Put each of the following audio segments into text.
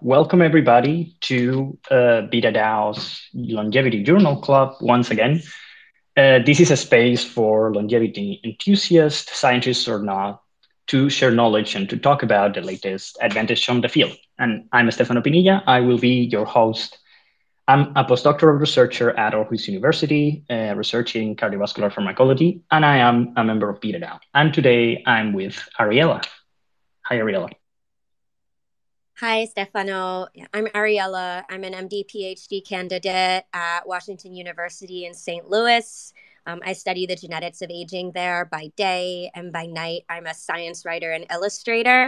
welcome everybody to Beta DAO's Longevity Journal Club once again. This is a space for longevity enthusiasts, scientists or not, to share knowledge and to talk about the latest advantage from the field. And I'm Stefano Pinilla. I will be your host. I'm a postdoctoral researcher at Aarhus University, researching cardiovascular pharmacology, and I am a member of Beta DAO. And today I'm with Ariella. Hi, Ariella. Hi, Stefano. I'm Ariella. I'm an MD PhD candidate at Washington University in St. Louis. I study the genetics of aging there by day, and by night, I'm a science writer and illustrator.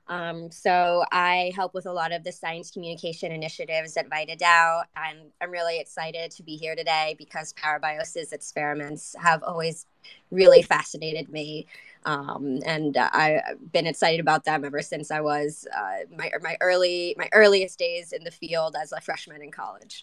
So I help with a lot of the science communication initiatives at VitaDAO, and I'm really excited to be here today because parabiosis experiments have always really fascinated me. And I've been excited about them ever since I was my earliest days in the field as a freshman in college.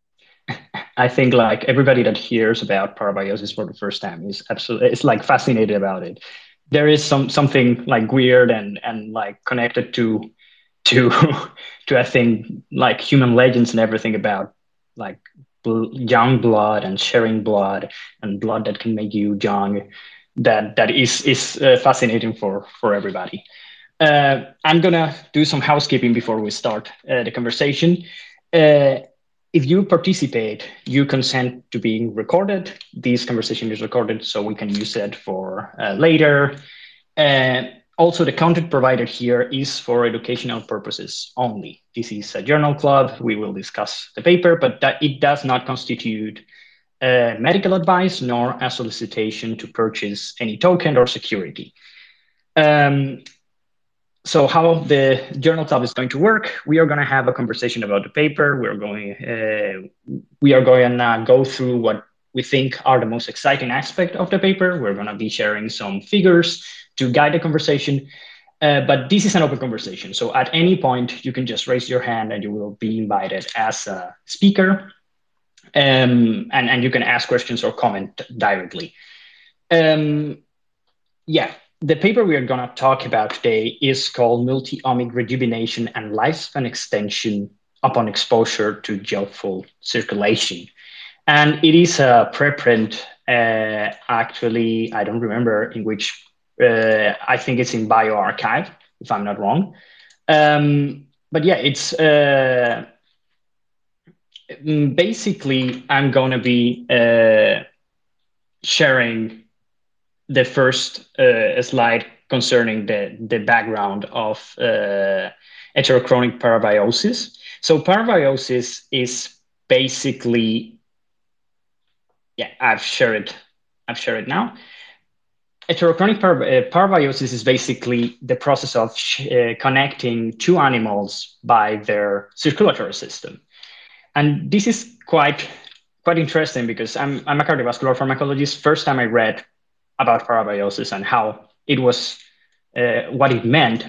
I think like everybody that hears about parabiosis for the first time is absolutely it's like fascinated about it. There is something like weird and like connected to to I think like human legends and everything about like young blood and sharing blood and blood that can make you young. That is fascinating for everybody. I'm gonna do some housekeeping before we start the conversation. Uh, if you participate, you consent to being recorded. This conversation is recorded, so we can use it for later. Uh, Also, the content provided here is for educational purposes only. This is a journal club. We will discuss the paper, but that it does not constitute medical advice nor a solicitation to purchase any token or security. Um, so how the journal club is going to work, we are going to have a conversation about the paper. We are going to go through what we think are the most exciting aspect of the paper. We're going to be sharing some figures to guide the conversation. But this is an open conversation. So at any point, you can just raise your hand and you will be invited as a speaker. And you can ask questions or comment directly. Um, yeah, the paper we are going to talk about today is called Multi-omic Rejuvenation and Lifespan Extension upon Exposure to Gel-full Circulation. And it is a preprint, actually, I don't remember in which, I think it's in bioRxiv, if I'm not wrong. But yeah, it's basically, I'm going to be sharing the first slide concerning the background of heterochronic parabiosis. So parabiosis is basically, yeah, I've shared it now. Heterochronic parabiosis is basically the process of connecting two animals by their circulatory system. And this is quite interesting because I'm a cardiovascular pharmacologist. First time I read about parabiosis and how it was what it meant,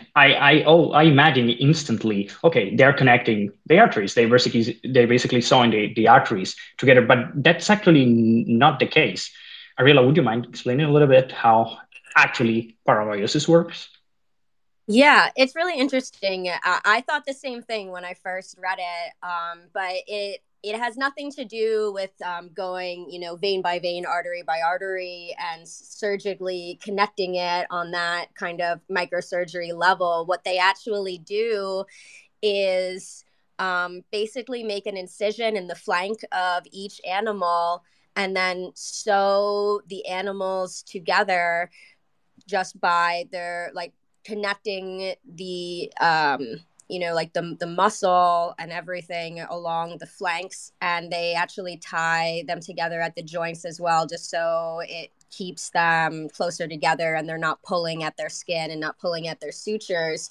I imagine instantly, okay, they're connecting the arteries. They basically saw in the arteries together, but that's actually not the case. Ariella, would you mind explaining a little bit how actually parabiosis works? Yeah, it's really interesting. I thought the same thing when I first read it, but it has nothing to do with going, vein by vein, artery by artery, and surgically connecting it on that kind of microsurgery level. What they actually do is basically make an incision in the flank of each animal and then sew the animals together just by their like connecting the like the muscle and everything along the flanks, and they actually tie them together at the joints as well, just so it keeps them closer together and they're not pulling at their skin and not pulling at their sutures.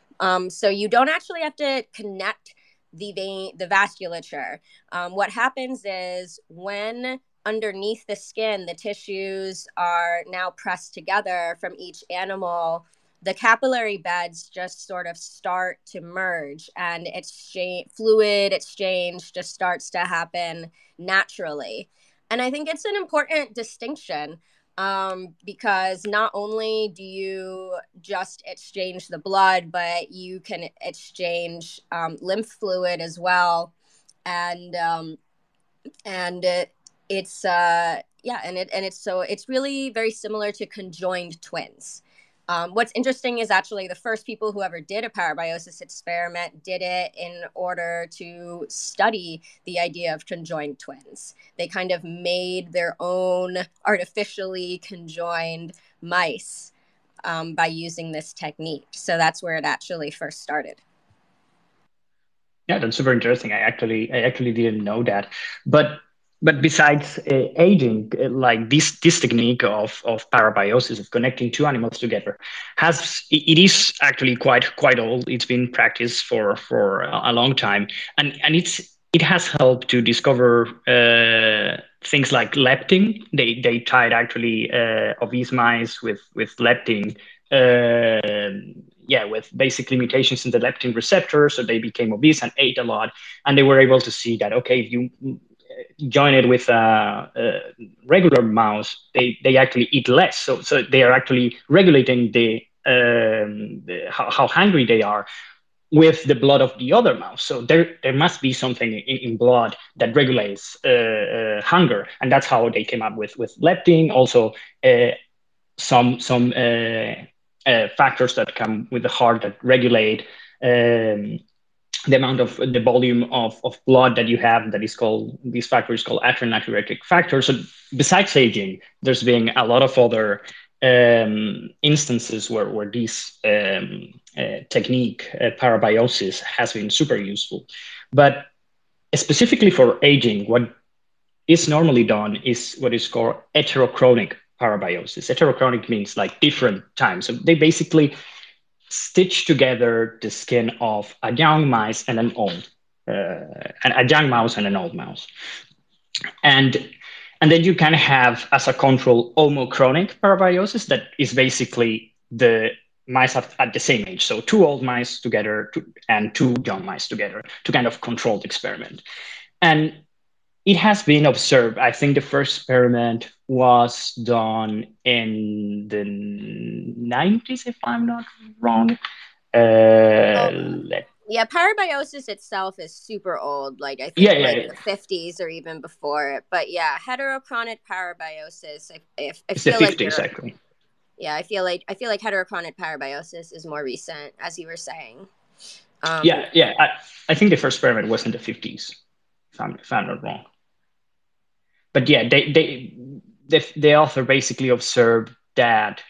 So you don't actually have to connect the vasculature. What happens is when underneath the skin, the tissues are now pressed together from each animal, the capillary beds just sort of start to merge, and fluid exchange just starts to happen naturally. And I think it's an important distinction. because not only do you just exchange the blood, but you can exchange lymph fluid as well, and it's yeah, and it's so it's really very similar to conjoined twins. What's interesting is actually the first people who ever did a parabiosis experiment did it in order to study the idea of conjoined twins. They kind of made their own artificially conjoined mice by using this technique. So that's where it actually first started. Yeah, that's super interesting. I actually didn't know that. But besides aging, like this technique of parabiosis, of connecting two animals together, it is actually quite old. It's been practiced for a long time, and it has helped to discover things like leptin. They tied actually obese mice with leptin. Yeah, with basically mutations in the leptin receptor, so they became obese and ate a lot, and they were able to see that okay, if you join it with a regular mouse, they actually eat less, so they are actually regulating how hungry they are with the blood of the other mouse. So there must be something in blood that regulates hunger, and that's how they came up with leptin. Also, some factors that come with the heart that regulate the amount of the volume of blood that you have. That is called, this factor is called atrial natriuretic factor. So besides aging, there's been a lot of other instances where this technique, parabiosis, has been super useful. But specifically for aging, what is normally done is what is called heterochronic parabiosis. Heterochronic means like different times. So they basically stitch together the skin of a young mouse and an old, and a young mouse and an old mouse, and then you can have as a control homochronic parabiosis, that is basically the mice at the same age, so two old mice together and two young mice together, to kind of control the experiment. And it has been observed. I think the first experiment was done in the 90s, if I'm not wrong. Oh, Let, yeah, parabiosis itself is super old. Like I yeah, think yeah, like yeah. the 50s or even before it. But yeah, heterochronic parabiosis. If I It's the feel like 50s, you're actually. yeah, I feel like heterochronic parabiosis is more recent, as you were saying. Yeah, Um, yeah. I think the first experiment was in the 50s, if I'm not wrong. But yeah, the author basically observed that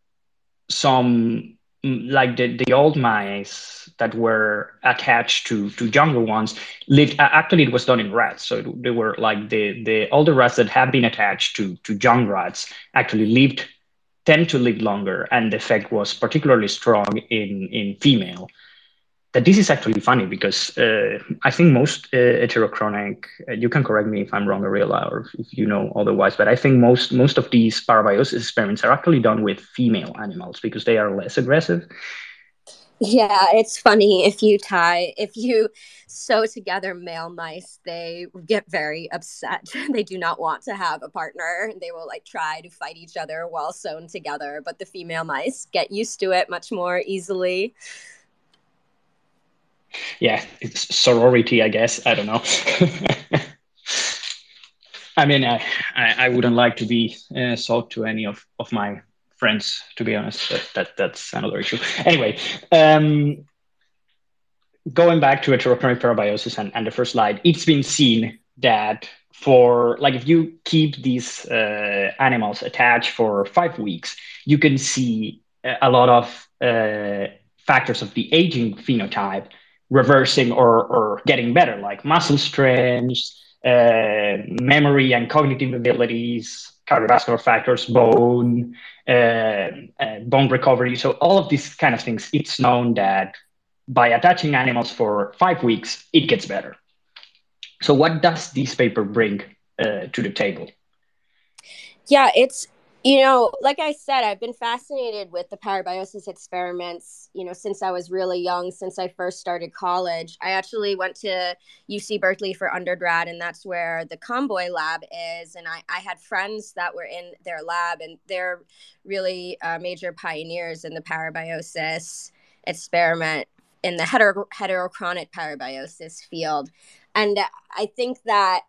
some, like the old mice that were attached to younger ones lived, actually it was done in rats, so they were like the older rats that have been attached to young rats actually tend to live longer, and the effect was particularly strong in female. That this is actually funny because I think most heterochronic, you can correct me if I'm wrong, Ariella, or if you know otherwise, but I think most of these parabiosis experiments are actually done with female animals because they are less aggressive. yeah, it's funny if you sew together male mice, they get very upset. They do not want to have a partner. They will like try to fight each other while sewn together, but the female mice get used to it much more easily. Yeah, it's sorority, I guess. I don't know. I mean, I wouldn't like to be sold to any of my friends, to be honest. That's another issue. Anyway, going back to heterochronic parabiosis and the first slide, it's been seen that for, like, if you keep these animals attached for 5 weeks, you can see a lot of factors of the aging phenotype reversing or getting better, like muscle strength, memory and cognitive abilities, cardiovascular factors, bone recovery. So all of these kind of things, it's known that by attaching animals for 5 weeks, it gets better. So what does this paper bring to the table? Yeah, Like I said, I've been fascinated with the parabiosis experiments, since I was really young, since I first started college. I actually went to UC Berkeley for undergrad, and that's where the Comboy lab is. And I had friends that were in their lab, and they're really major pioneers in the parabiosis experiment in the heterochronic parabiosis field. And I think that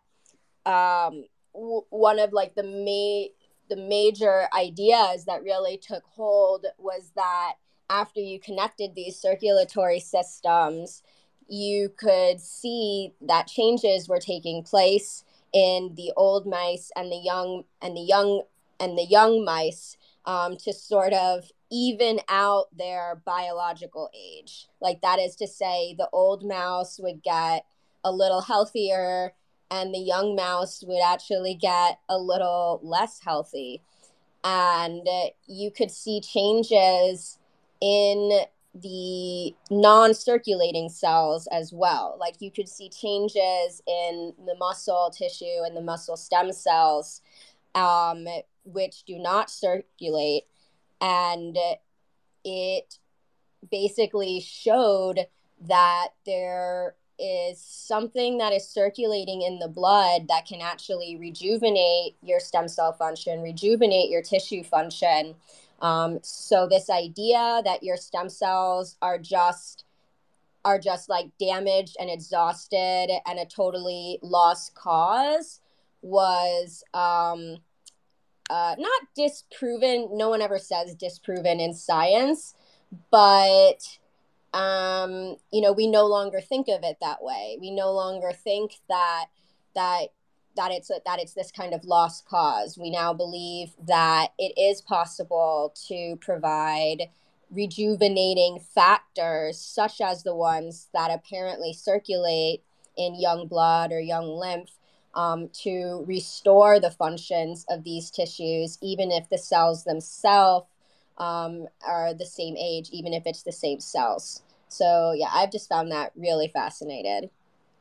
one of like the major ideas that really took hold was that after you connected these circulatory systems, you could see that changes were taking place in the old mice and the young mice, to sort of even out their biological age. Like, that is to say, the old mouse would get a little healthier and the young mouse would actually get a little less healthy. And you could see changes in the non-circulating cells as well. Like, you could see changes in the muscle tissue and the muscle stem cells, which do not circulate. And it basically showed that there is something that is circulating in the blood that can actually rejuvenate your stem cell function, rejuvenate your tissue function. So this idea that your stem cells are just like damaged and exhausted and a totally lost cause was not disproven. No one ever says disproven in science, but we no longer think of it that way. We no longer think that that it's this kind of lost cause. We now believe that it is possible to provide rejuvenating factors, such as the ones that apparently circulate in young blood or young lymph, to restore the functions of these tissues, even if the cells themselves are the same age, even if it's the same cells. So yeah, I've just found that really fascinating.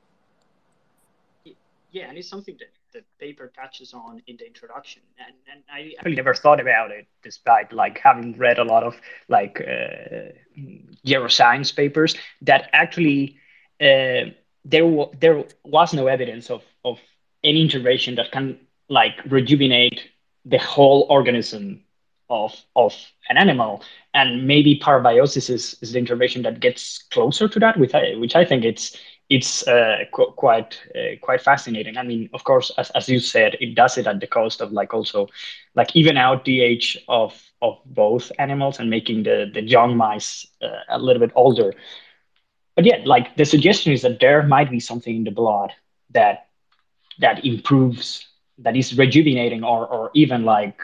Yeah, and it's something that the paper touches on in the introduction, and I actually never thought about it, despite like having read a lot of like neuroscience papers. That actually there was no evidence of any intervention that can like rejuvenate the whole organism of an animal, and maybe parabiosis is the intervention that gets closer to that, which I think it's quite fascinating. I mean, of course, as you said, it does it at the cost of like also like even out the age of both animals and making the young mice a little bit older. But yeah, like the suggestion is that there might be something in the blood that that improves, that is rejuvenating, or even like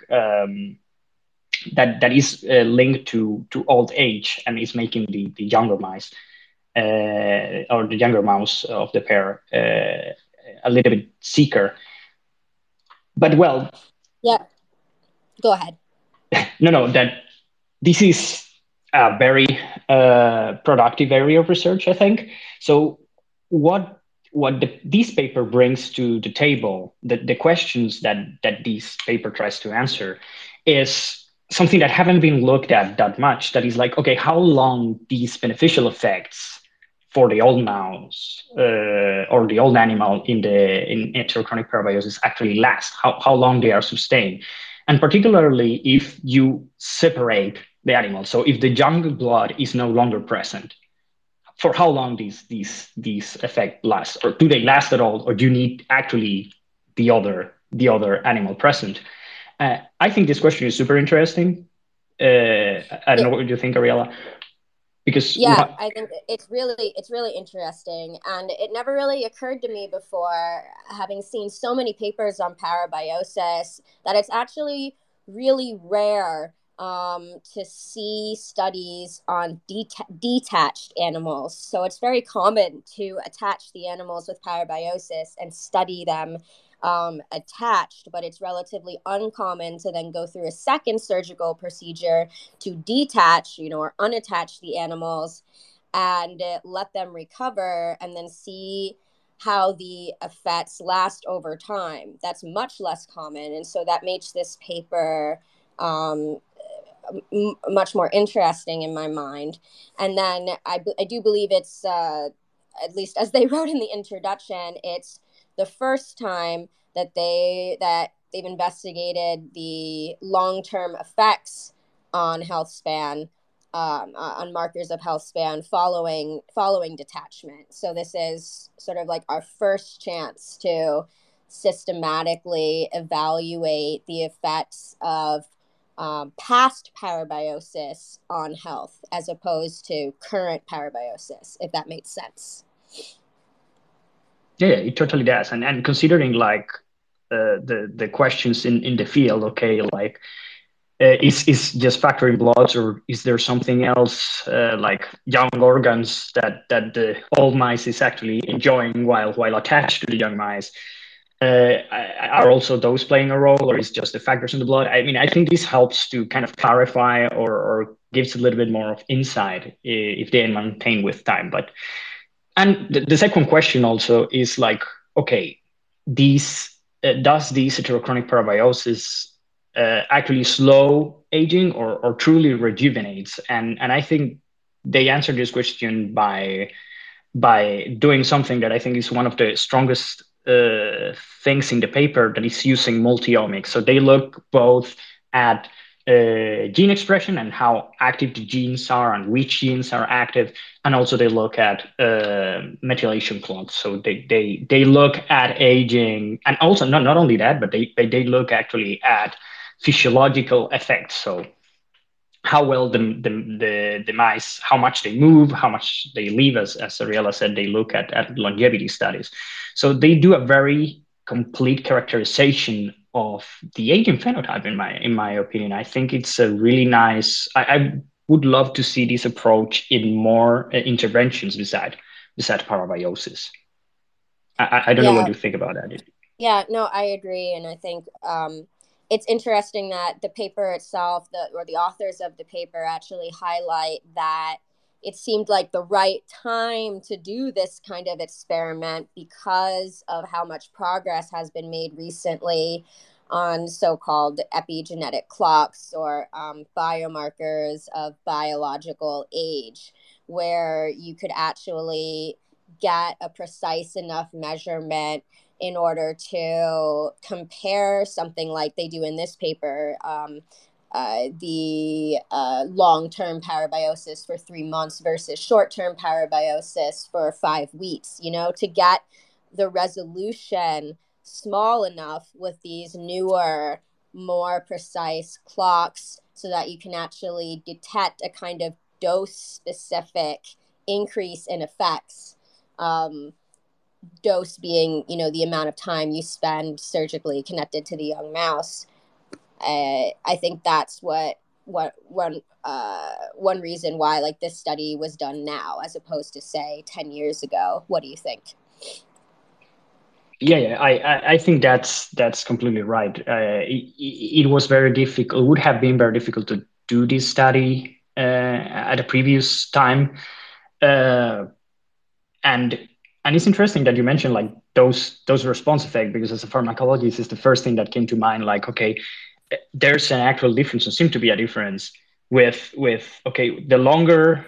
that is linked to old age and is making the younger mice or the younger mouse of the pair a little bit sicker. But well, Yeah, go ahead. no, no, that this is a very productive area of research, I think. So what this paper brings to the table, the questions that this paper tries to answer, is something that haven't been looked at that much. That is like, okay, how long these beneficial effects for the old mouse or the old animal in heterochronic parabiosis actually last, how long they are sustained. And particularly if you separate the animal. So if the young blood is no longer present, for how long these effects last, or do they last at all, or do you need actually the other animal present? I think this question is super interesting. I don't Yeah, know what you think, Ariella, because yeah, what I think it's really interesting, and it never really occurred to me before, having seen so many papers on parabiosis, that it's actually really rare to see studies on detached animals. So it's very common to attach the animals with parabiosis and study them attached, but it's relatively uncommon to then go through a second surgical procedure to detach, or unattach the animals and let them recover and then see how the effects last over time. That's much less common. And so that makes this paper um, much more interesting in my mind. And then I do believe it's, at least as they wrote in the introduction, it's the first time that they've investigated the long-term effects on health span, on markers of health span following detachment. So this is sort of like our first chance to systematically evaluate the effects of past parabiosis on health as opposed to current parabiosis, if that makes sense. Yeah, it totally does. And considering like the questions in the field, okay, like is just factoring bloods, or is there something else like young organs that the old mice is actually enjoying while attached to the young mice? Are also those playing a role, or is just the factors in the blood? I mean, I think this helps to kind of clarify or gives a little bit more of insight if they maintain with time. But and the second question also is like, okay, these does these heterochronic parabiosis actually slow aging or truly rejuvenates? And I think they answer this question by doing something that I think is one of the strongest things in the paper, that is using multiomics. So they look both at gene expression and how active the genes are and which genes are active, and also they look at methylation clocks. So they look at aging, and also not only that, but they look actually at physiological effects. So how well the mice, how much they move, how much they live. As Ariella said, they look at longevity studies. So they do a very complete characterization of the aging phenotype, in my opinion. I think it's a really nice. I would love to see this approach in more interventions beside parabiosis. I don't know what Yeah, you think about that. yeah, no, I agree, and I think it's interesting that the paper itself, the authors of the paper, actually highlight that it seemed like the right time to do this kind of experiment because of how much progress has been made recently on so-called epigenetic clocks, or biomarkers of biological age, where you could actually get a precise enough measurement in order to compare something like they do in this paper, the long-term parabiosis for 3 months versus short-term parabiosis for 5 weeks, to get the resolution small enough with these newer, more precise clocks so that you can actually detect a kind of dose-specific increase in effects. Dose being, the amount of time you spend surgically connected to the young mouse. I think that's what one reason why like this study was done now as opposed to say 10 years ago. What do you think? Yeah, I think that's completely right. It was very difficult. It would have been very difficult to do this study at a previous time, uh, and and it's interesting that you mentioned like those response effects, because as a pharmacologist, it's the first thing that came to mind. Like, okay, there's an actual difference, or seem to be a difference with okay, the longer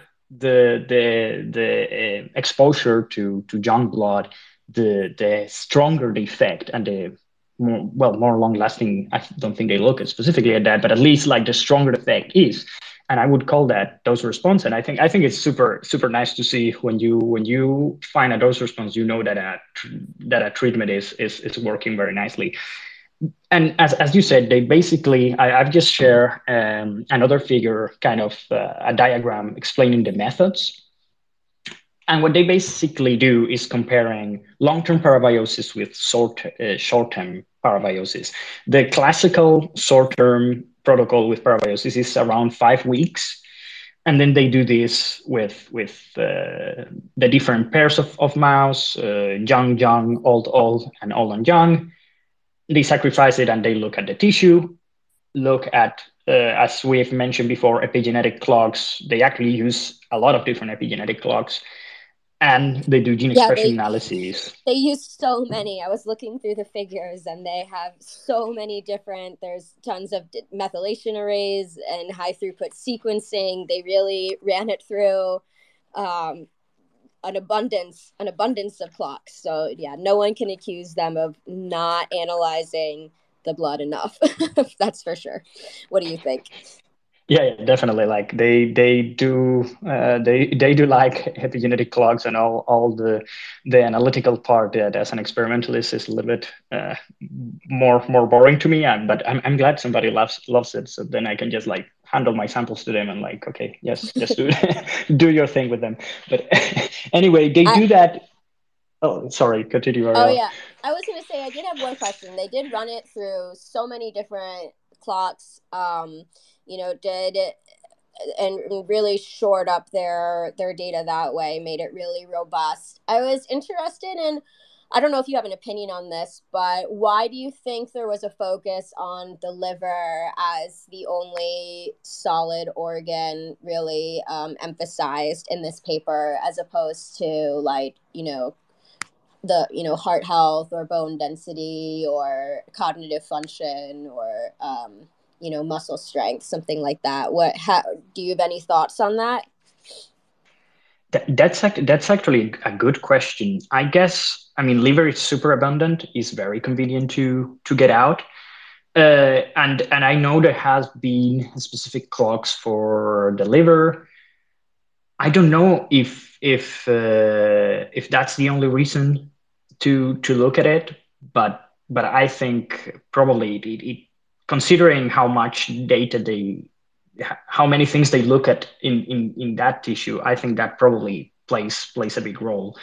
the exposure to young blood, the stronger the effect, and the more long lasting. I don't think they look specifically at that, but at least like the stronger the effect is. And I would call that dose response. And I think it's super nice to see when you find a dose response, that a treatment is working very nicely. And as you said, they basically, I've just shared another figure, kind of a diagram explaining the methods. And what they basically do is comparing long-term parabiosis with short-term parabiosis. The classical short-term protocol with parabiosis is around 5 weeks. And then they do this with the different pairs of mouse, young, old, and old and young. They sacrifice it and they look at the tissue, look at, as we've mentioned before, epigenetic clocks. They actually use a lot of different epigenetic clocks. and they do gene Yeah, expression analyses. they use so many. I was looking through the figures and they have so many different, there's tons of methylation arrays and high throughput sequencing. They really ran it through um, an abundance of clocks. So yeah, no one can accuse them of not analyzing the blood enough. That's for sure. What do you think? Yeah, yeah, definitely. Like they do like epigenetic clocks and all the analytical part that as an experimentalist is a little bit more boring to me. But I'm glad somebody loves it. So then I can just like handle my samples to them and like, okay, yes, just do do your thing with them. But anyway, they I do that. Oh, sorry, continue, Oh Ariel. yeah, I was gonna say I did have one question. They did run it through so many different clocks. Did and really shored up their data that way, made it really robust. I was interested in. I don't know if you have an opinion on this, but why do you think there was a focus on the liver as the only solid organ really emphasized in this paper, as opposed to like the heart health or bone density or cognitive function or muscle strength, something like that? How do you have any thoughts on that? That's actually a good question. I guess, I mean, liver is super abundant, is very convenient to get out. And I know there has been specific clocks for the liver. I don't know if that's the only reason to look at it, but I think probably considering how much data how many things they look at in that tissue, I think that probably plays a big role.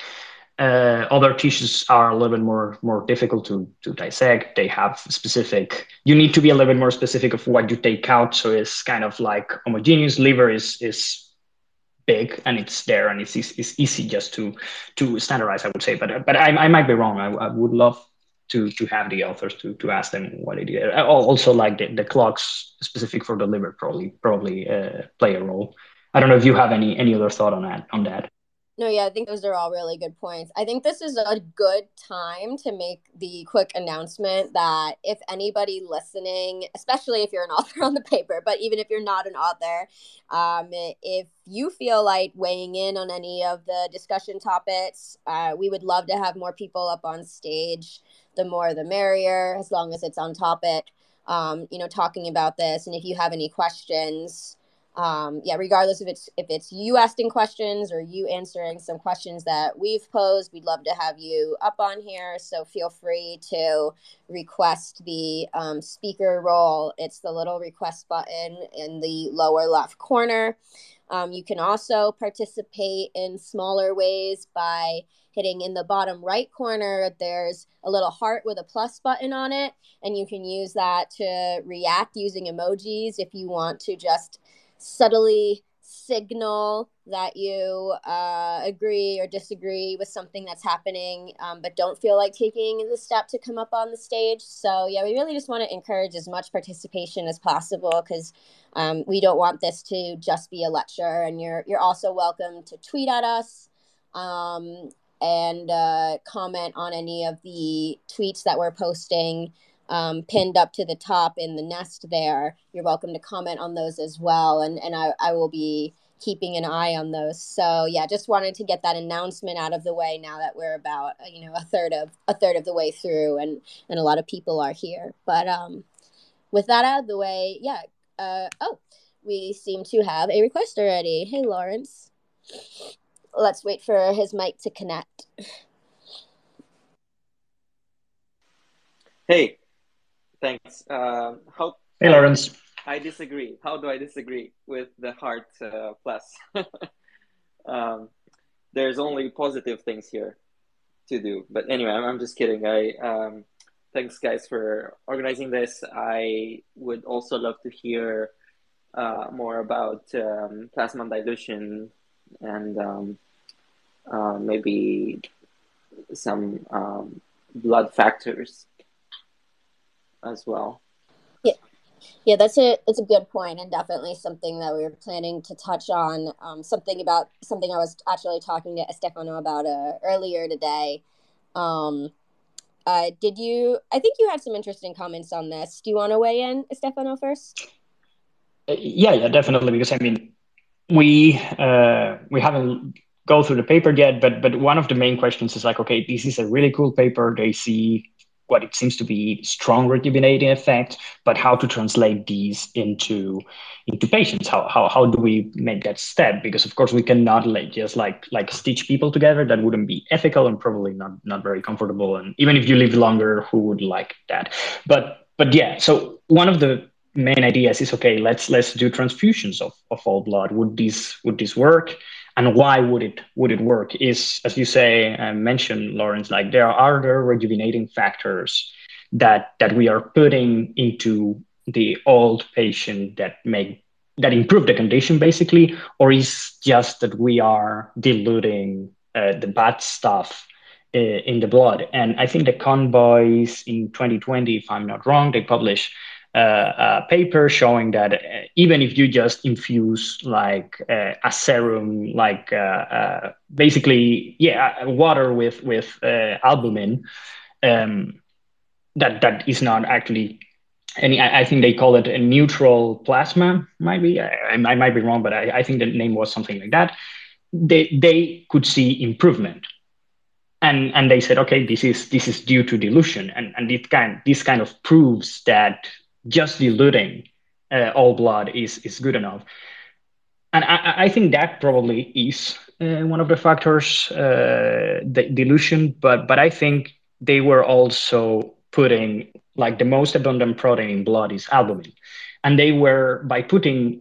Other tissues are a little bit more difficult to dissect. They have specific. You need to be a little bit more specific of what you take out. So it's kind of like homogeneous. Liver is big and it's there and it's easy just to standardize. I would say, but I might be wrong. I would love to have the authors to ask them what they did. Also, like the clocks specific for the liver probably play a role. I don't know if you have any other thought on that. No, yeah, I think those are all really good points. I think this is a good time to make the quick announcement that if anybody listening, especially if you're an author on the paper, but even if you're not an author, if you feel like weighing in on any of the discussion topics, we would love to have more people up on stage. The more the merrier, as long as it's on topic, talking about this. And if you have any questions, yeah, regardless if it's you asking questions or you answering some questions that we've posed, we'd love to have you up on here. So feel free to request the speaker role. It's the little request button in the lower left corner. You can also participate in smaller ways by hitting in the bottom right corner. There's a little heart with a plus button on it, and you can use that to react using emojis if you want to just subtly signal that you agree or disagree with something that's happening, but don't feel like taking the step to come up on the stage. So yeah, we really just want to encourage as much participation as possible, because we don't want this to just be a lecture. And you're also welcome to tweet at us, and comment on any of the tweets that we're posting, pinned up to the top in the nest there. You're welcome to comment on those as well. And I will be keeping an eye on those. So yeah, just wanted to get that announcement out of the way now that we're about, a third of the way through, and a lot of people are here. But with that out of the way, yeah. We seem to have a request already. Hey, Lawrence. Let's wait for his mic to connect. Hey, thanks. How Hey, Lawrence. I disagree. How do I disagree with the heart plus? There's only positive things here to do. But anyway, I'm just kidding. Thanks guys for organizing this. I would also love to hear more about plasma dilution and maybe some blood factors as well. Yeah. Yeah, that's a good point, and definitely something that we were planning to touch on. Something I was actually talking to Stefano about earlier today. Um, did you? I think you had some interesting comments on this. Do you want to weigh in, Stefano, first? Yeah, definitely. Because I mean, we haven't go through the paper yet, but one of the main questions is like, okay, this is a really cool paper. They see what it seems to be strong rejuvenating effect, but how to translate these into patients? How do we make that step? Because of course we cannot just like stitch people together. That wouldn't be ethical and probably not very comfortable. And even if you live longer, who would like that? But yeah, so one of the main ideas is okay, let's do transfusions of all blood. Would this work? And why would it work? Is, as you say, mentioned, Lawrence, like there are other rejuvenating factors that we are putting into the old patient that improve the condition basically, or is just that we are diluting the bad stuff in the blood. And I think the Convoys in 2020, if I'm not wrong, they published a paper showing that even if you just infuse like a serum, like basically, yeah, water with albumin, um, that is not actually any. I think they call it a neutral plasma. Might be. I might be wrong, but I think the name was something like that. They could see improvement, and they said, okay, this is due to dilution, and this kind of proves that just diluting all blood is good enough. And I think that probably is one of the factors, the dilution. But I think they were also putting like the most abundant protein in blood is albumin, and they were by putting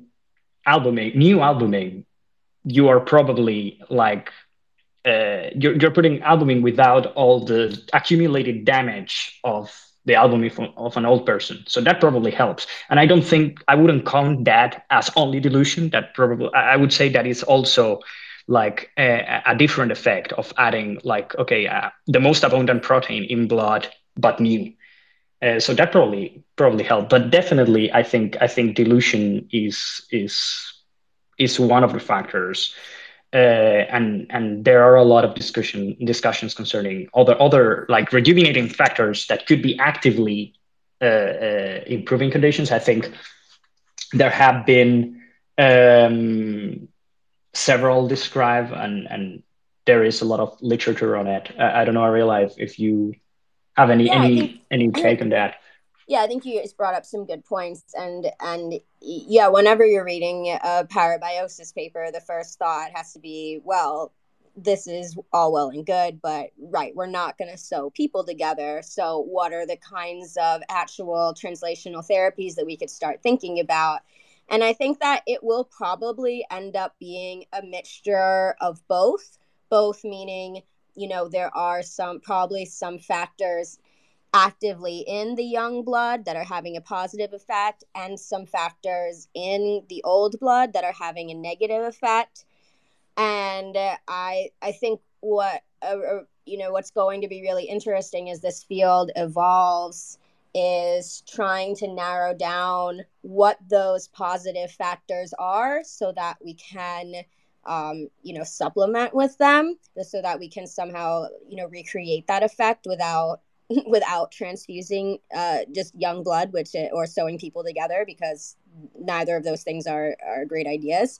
new albumin, you are probably like you're putting albumin without all the accumulated damage of the albumin of an old person. So that probably helps. And I don't think I wouldn't count that as only dilution. That probably I would say that is also like a different effect of adding like okay the most abundant protein in blood but new. So that probably helped. But definitely I think dilution is one of the factors, and there are a lot of discussions concerning other like rejuvenating factors that could be actively improving conditions. I think there have been several described, and there is a lot of literature on it. I don't know, Ariela, if you have any Yeah, I think any any take on that. yeah, I think you just brought up some good points, and yeah, whenever you're reading a parabiosis paper, the first thought has to be, well, this is all well and good, but right, we're not going to sew people together. So, what are the kinds of actual translational therapies that we could start thinking about? And I think that it will probably end up being a mixture of both meaning, there are probably some factors actively in the young blood that are having a positive effect, and some factors in the old blood that are having a negative effect. And I think what's going to be really interesting as this field evolves is trying to narrow down what those positive factors are so that we can supplement with them so that we can somehow recreate that effect without without transfusing just young blood, or sewing people together, because neither of those things are great ideas.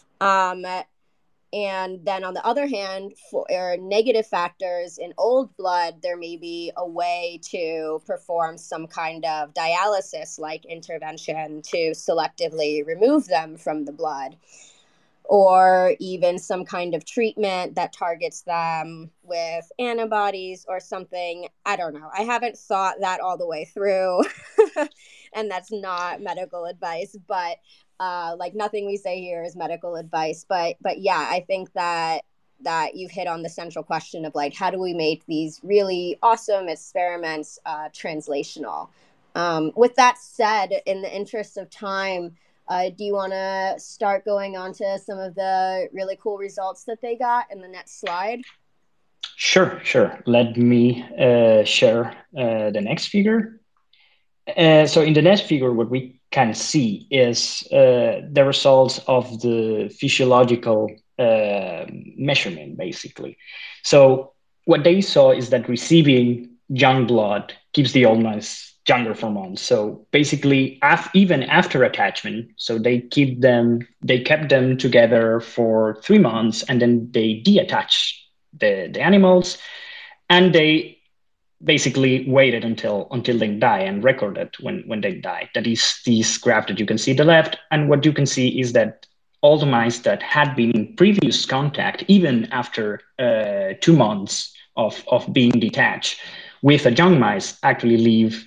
And then on the other hand, for negative factors in old blood, there may be a way to perform some kind of dialysis like intervention to selectively remove them from the blood, or even some kind of treatment that targets them with antibodies or something. I don't know. I haven't thought that all the way through. And that's not medical advice, but like nothing we say here is medical advice. But yeah, I think that you've hit on the central question of like, how do we make these really awesome experiments translational? With that said, in the interest of time, do you want to start going on to some of the really cool results that they got in the next slide? Sure. Let me share the next figure. So in the next figure, what we can see is the results of the physiological measurement, basically. So what they saw is that receiving young blood keeps the old mice younger for months. So basically, even after attachment, so they kept them together for 3 months, and then they detach the animals, and they basically waited until they die and recorded when they died. That is this graph that you can see at the left. And what you can see is that all the mice that had been in previous contact, even after 2 months of being detached, with a young mice actually live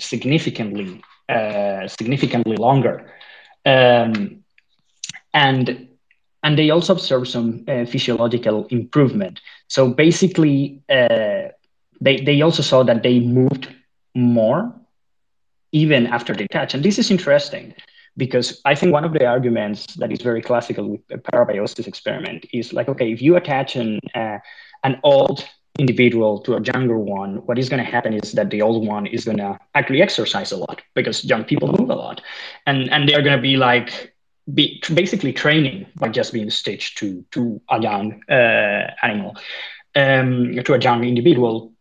significantly longer. Um, and and they also observe some physiological improvement. So basically, they also saw that they moved more even after detach. And this is interesting because I think one of the arguments that is very classical with the parabiosis experiment is like, okay, if you attach an old individual to a younger one, what is going to happen is that the old one is going to actually exercise a lot because young people move a lot, and they're going to be like basically training by just being stitched to a young animal, to a young individual,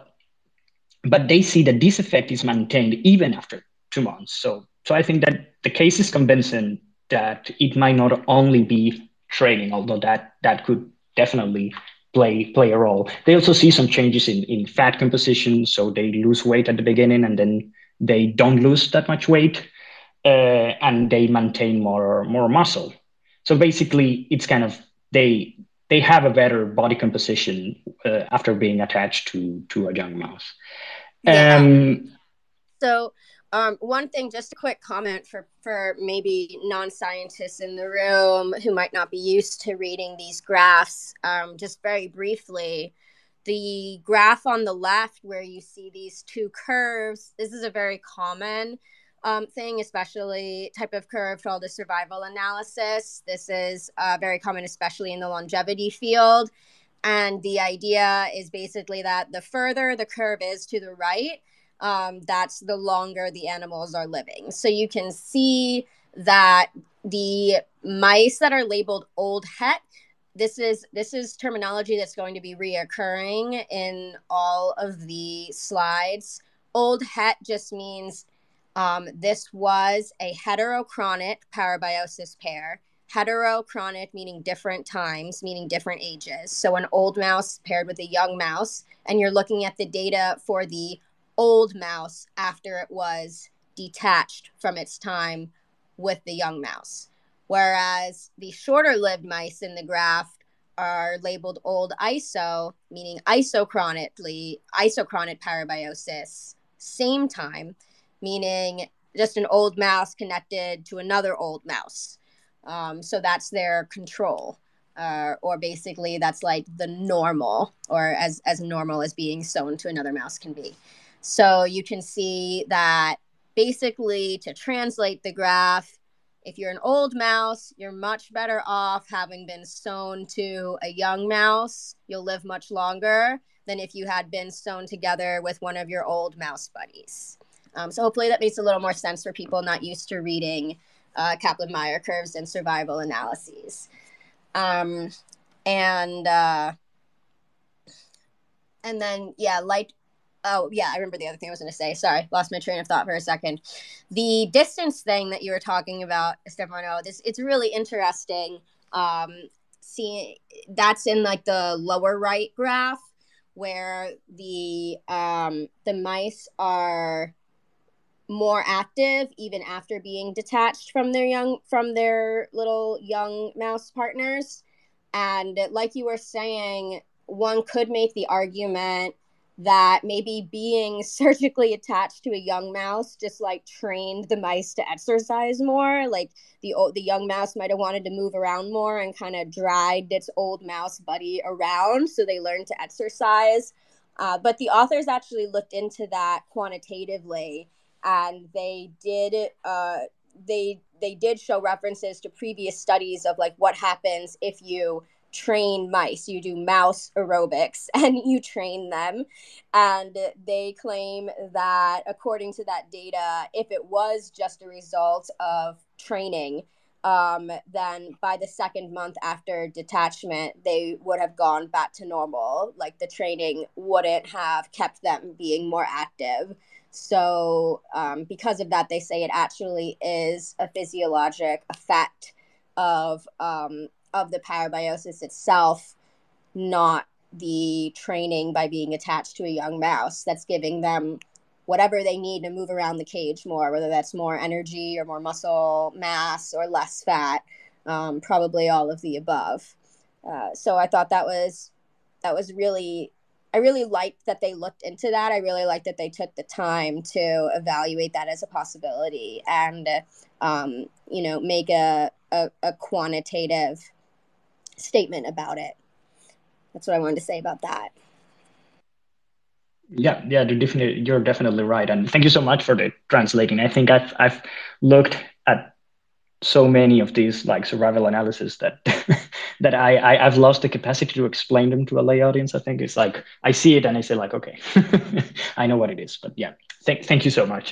but they see that this effect is maintained even after 2 months. So I think that the case is convincing that it might not only be training, although that could definitely play a role. They also see some changes in fat composition, so they lose weight at the beginning and then they don't lose that much weight, and they maintain more muscle. So basically, it's kind of they have a better body composition after being attached to a young mouse. Yeah. Um, So, one thing, just a quick comment for maybe non-scientists in the room who might not be used to reading these graphs. Just very briefly, the graph on the left where you see these two curves, this is a very common thing, especially type of curve called the survival analysis. This is very common, especially in the longevity field. And the idea is basically that the further the curve is to the right, that's the longer the animals are living. So you can see that the mice that are labeled old het, this is terminology that's going to be reoccurring in all of the slides. Old het just means this was a heterochronic parabiosis pair. Heterochronic meaning different times, meaning different ages. So an old mouse paired with a young mouse, and you're looking at the data for the old mouse after it was detached from its time with the young mouse. Whereas the shorter lived mice in the graph are labeled old iso, meaning isochronic parabiosis, same time, meaning just an old mouse connected to another old mouse. So that's their control. Or basically that's like the normal, or as normal as being sewn to another mouse can be. So you can see that basically, to translate the graph, if you're an old mouse, you're much better off having been sewn to a young mouse. You'll live much longer than if you had been sewn together with one of your old mouse buddies. So hopefully that makes a little more sense for people not used to reading Kaplan-Meier curves and survival analyses. And then, yeah, oh, yeah, I remember the other thing I was going to say. Sorry, lost my train of thought for a second. The distance thing that you were talking about, Stefano, it's really interesting. Seeing that's in like the lower right graph where the mice are more active even after being detached from their little young mouse partners. And like you were saying, one could make the argument that maybe being surgically attached to a young mouse just like trained the mice to exercise more. Like the young mouse might have wanted to move around more and kind of dragged its old mouse buddy around, so they learned to exercise. But the authors actually looked into that quantitatively, and they did show references to previous studies of like what happens if you train mice. You do mouse aerobics and you train them. And they claim that according to that data, if it was just a result of training, then by the second month after detachment, they would have gone back to normal. Like the training wouldn't have kept them being more active. So, because of that, they say it actually is a physiologic effect of the parabiosis itself, not the training by being attached to a young mouse that's giving them whatever they need to move around the cage more, whether that's more energy or more muscle mass or less fat, probably all of the above. So I thought that was really, I really liked that they looked into that. I really liked that they took the time to evaluate that as a possibility and, make a quantitative statement about it. That's what I wanted to say about that. Yeah, you're definitely right, and thank you so much for the translating. I think I've looked at so many of these like survival analysis that that I've lost the capacity to explain them to a lay audience. I think it's like I see it and I say like, okay, I know what it is. But yeah, thank you so much.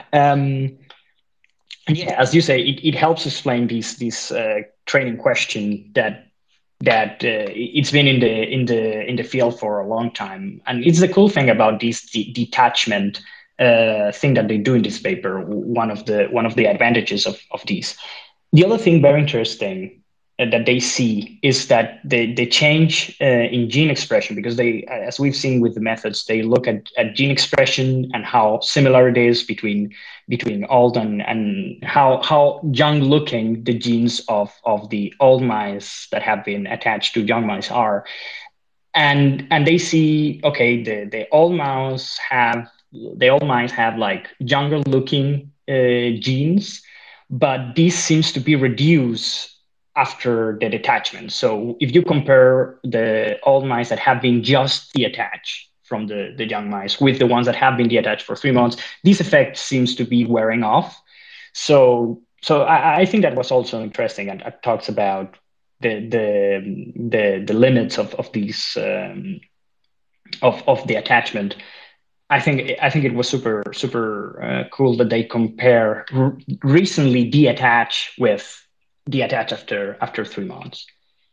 And yeah, as you say, it helps explain these training question that it's been in the field for a long time, and it's the cool thing about this detachment thing that they do in this paper. One of the advantages of these. The other thing very interesting that they see is that they change in gene expression, because they, as we've seen with the methods, they look at gene expression and how similar it is between old and how young looking the genes of the old mice that have been attached to young mice are. And they see, okay, the old mice have like younger looking genes, but this seems to be reduced after the detachment. So if you compare the old mice that have been just detached from the young mice with the ones that have been detached for 3 months, this effect seems to be wearing off. So I think that was also interesting, and it talks about the limits of these of the attachment. I think it was super cool that they compare recently detach with detach after 3 months.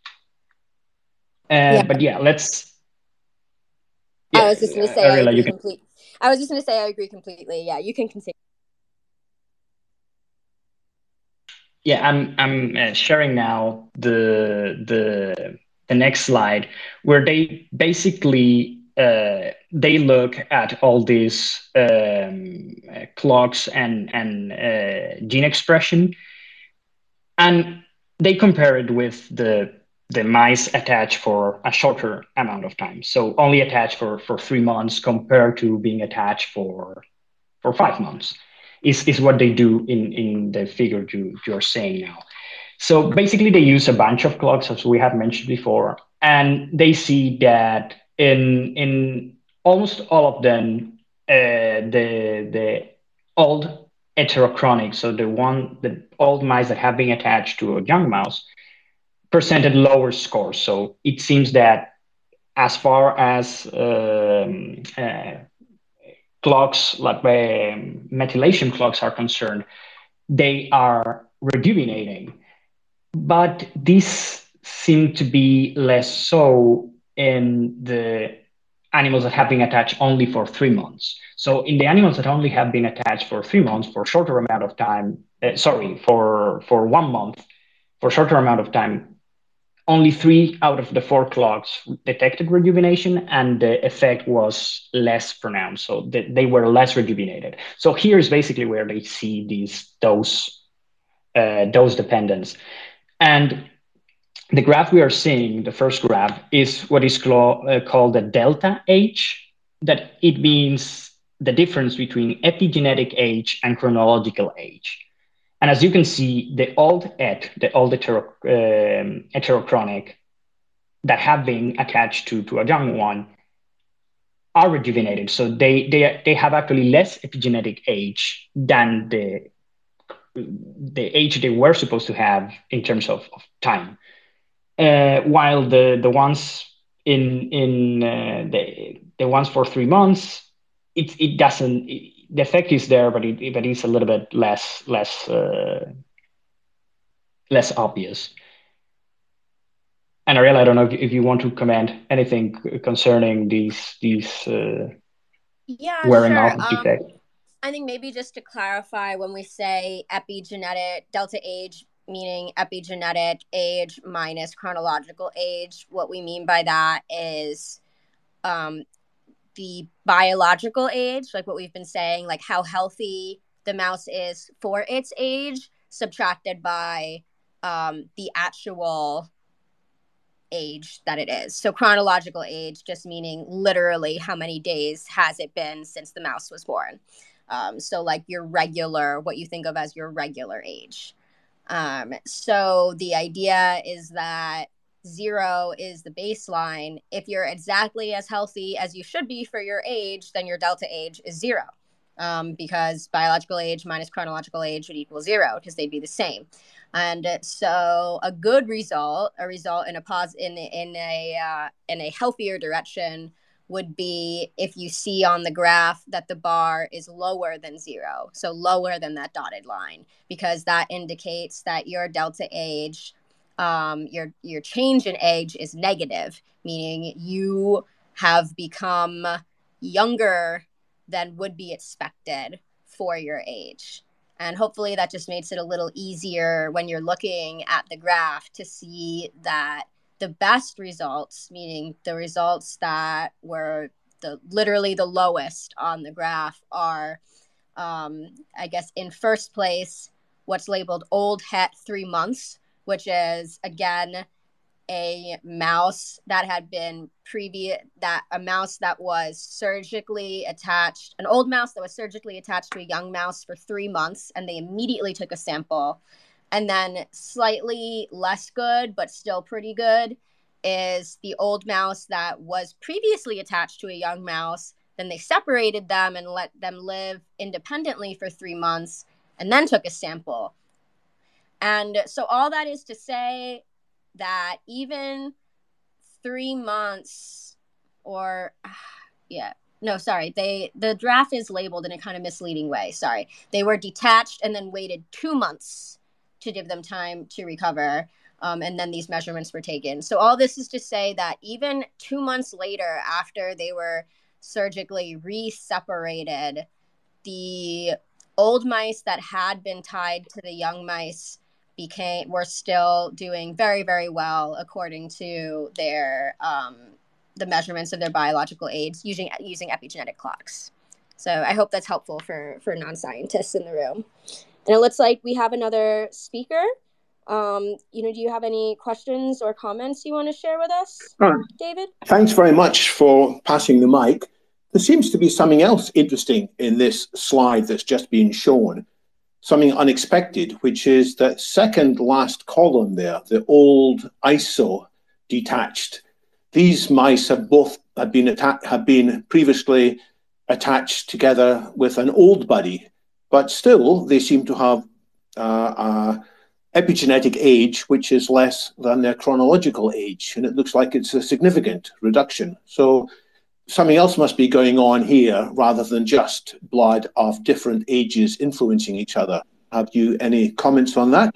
Yeah. But yeah, let's I yeah, was just going to say I Ariela, you agree can. completely. I was just going to say I agree completely. Yeah, you can continue. Yeah, I'm sharing now the next slide, where they basically they look at all these clocks and gene expression, and they compare it with the mice attached for a shorter amount of time. So only attached for 3 months compared to being attached for 5 months is what they do in the figure you're saying now. So basically, they use a bunch of clocks, as we have mentioned before, and they see that in almost all of them, the old heterochronic, so the old mice that have been attached to a young mouse, presented lower scores. So it seems that as far as clocks, like methylation clocks, are concerned, they are rejuvenating. But this seemed to be less so in the animals that have been attached only for 3 months. So in the animals that only have been attached for 3 months, for a shorter amount of time, for 1 month, for a shorter amount of time, only 3 out of the 4 clocks detected rejuvenation, and the effect was less pronounced. So they were less rejuvenated. So here is basically where they see these dose dependence. And the graph we are seeing, the first graph, is what is called the delta H, that it means the difference between epigenetic age and chronological age. And as you can see, the old heterochronic that have been attached to a young one are rejuvenated. So they have actually less epigenetic age than the age they were supposed to have in terms of time. while the ones in the ones for 3 months, it doesn't. The effect is there, but it's a little bit less obvious. And Ariel, I don't know if you want to comment anything concerning these Yeah, wearing sure. off of defect. I think maybe just to clarify, when we say epigenetic delta age, meaning epigenetic age minus chronological age, what we mean by that is um, the biological age, like what we've been saying, like how healthy the mouse is for its age, subtracted by the actual age that it is. So chronological age just meaning literally how many days has it been since the mouse was born. So like your regular, what you think of as your regular age. So the idea is that 0 is the baseline. If you're exactly as healthy as you should be for your age, then your delta age is 0. Because biological age minus chronological age would equal 0 because they'd be the same. And so a good result, a result in a healthier direction would be if you see on the graph that the bar is lower than 0, so lower than that dotted line, because that indicates that your delta age, your change in age is negative, meaning you have become younger than would be expected for your age. And hopefully that just makes it a little easier when you're looking at the graph to see that the best results, meaning the results that were literally the lowest on the graph, are, I guess, in first place, what's labeled old het 3 months, which is, again, a mouse that had been a mouse that was surgically attached, an old mouse that was surgically attached to a young mouse for 3 months, and they immediately took a sample. And then slightly less good, but still pretty good, is the old mouse that was previously attached to a young mouse. Then they separated them and let them live independently for 3 months and then took a sample. And so all that is to say that even 3 months or the draft is labeled in a kind of misleading way. Sorry. They were detached and then waited 2 months to give them time to recover. And then these measurements were taken. So all this is to say that even 2 months later, after they were surgically re-separated, the old mice that had been tied to the young mice were still doing very, very well according to their the measurements of their biological age using epigenetic clocks. So I hope that's helpful for non-scientists in the room. And it looks like we have another speaker. Do you have any questions or comments you want to share with us, David? Thanks very much for passing the mic. There seems to be something else interesting in this slide that's just been shown, something unexpected, which is that second last column there, the old ISO detached. These mice have been previously attached together with an old buddy, but still they seem to have epigenetic age which is less than their chronological age, and it looks like it's a significant reduction. So something else must be going on here rather than just blood of different ages influencing each other. Have you any comments on that?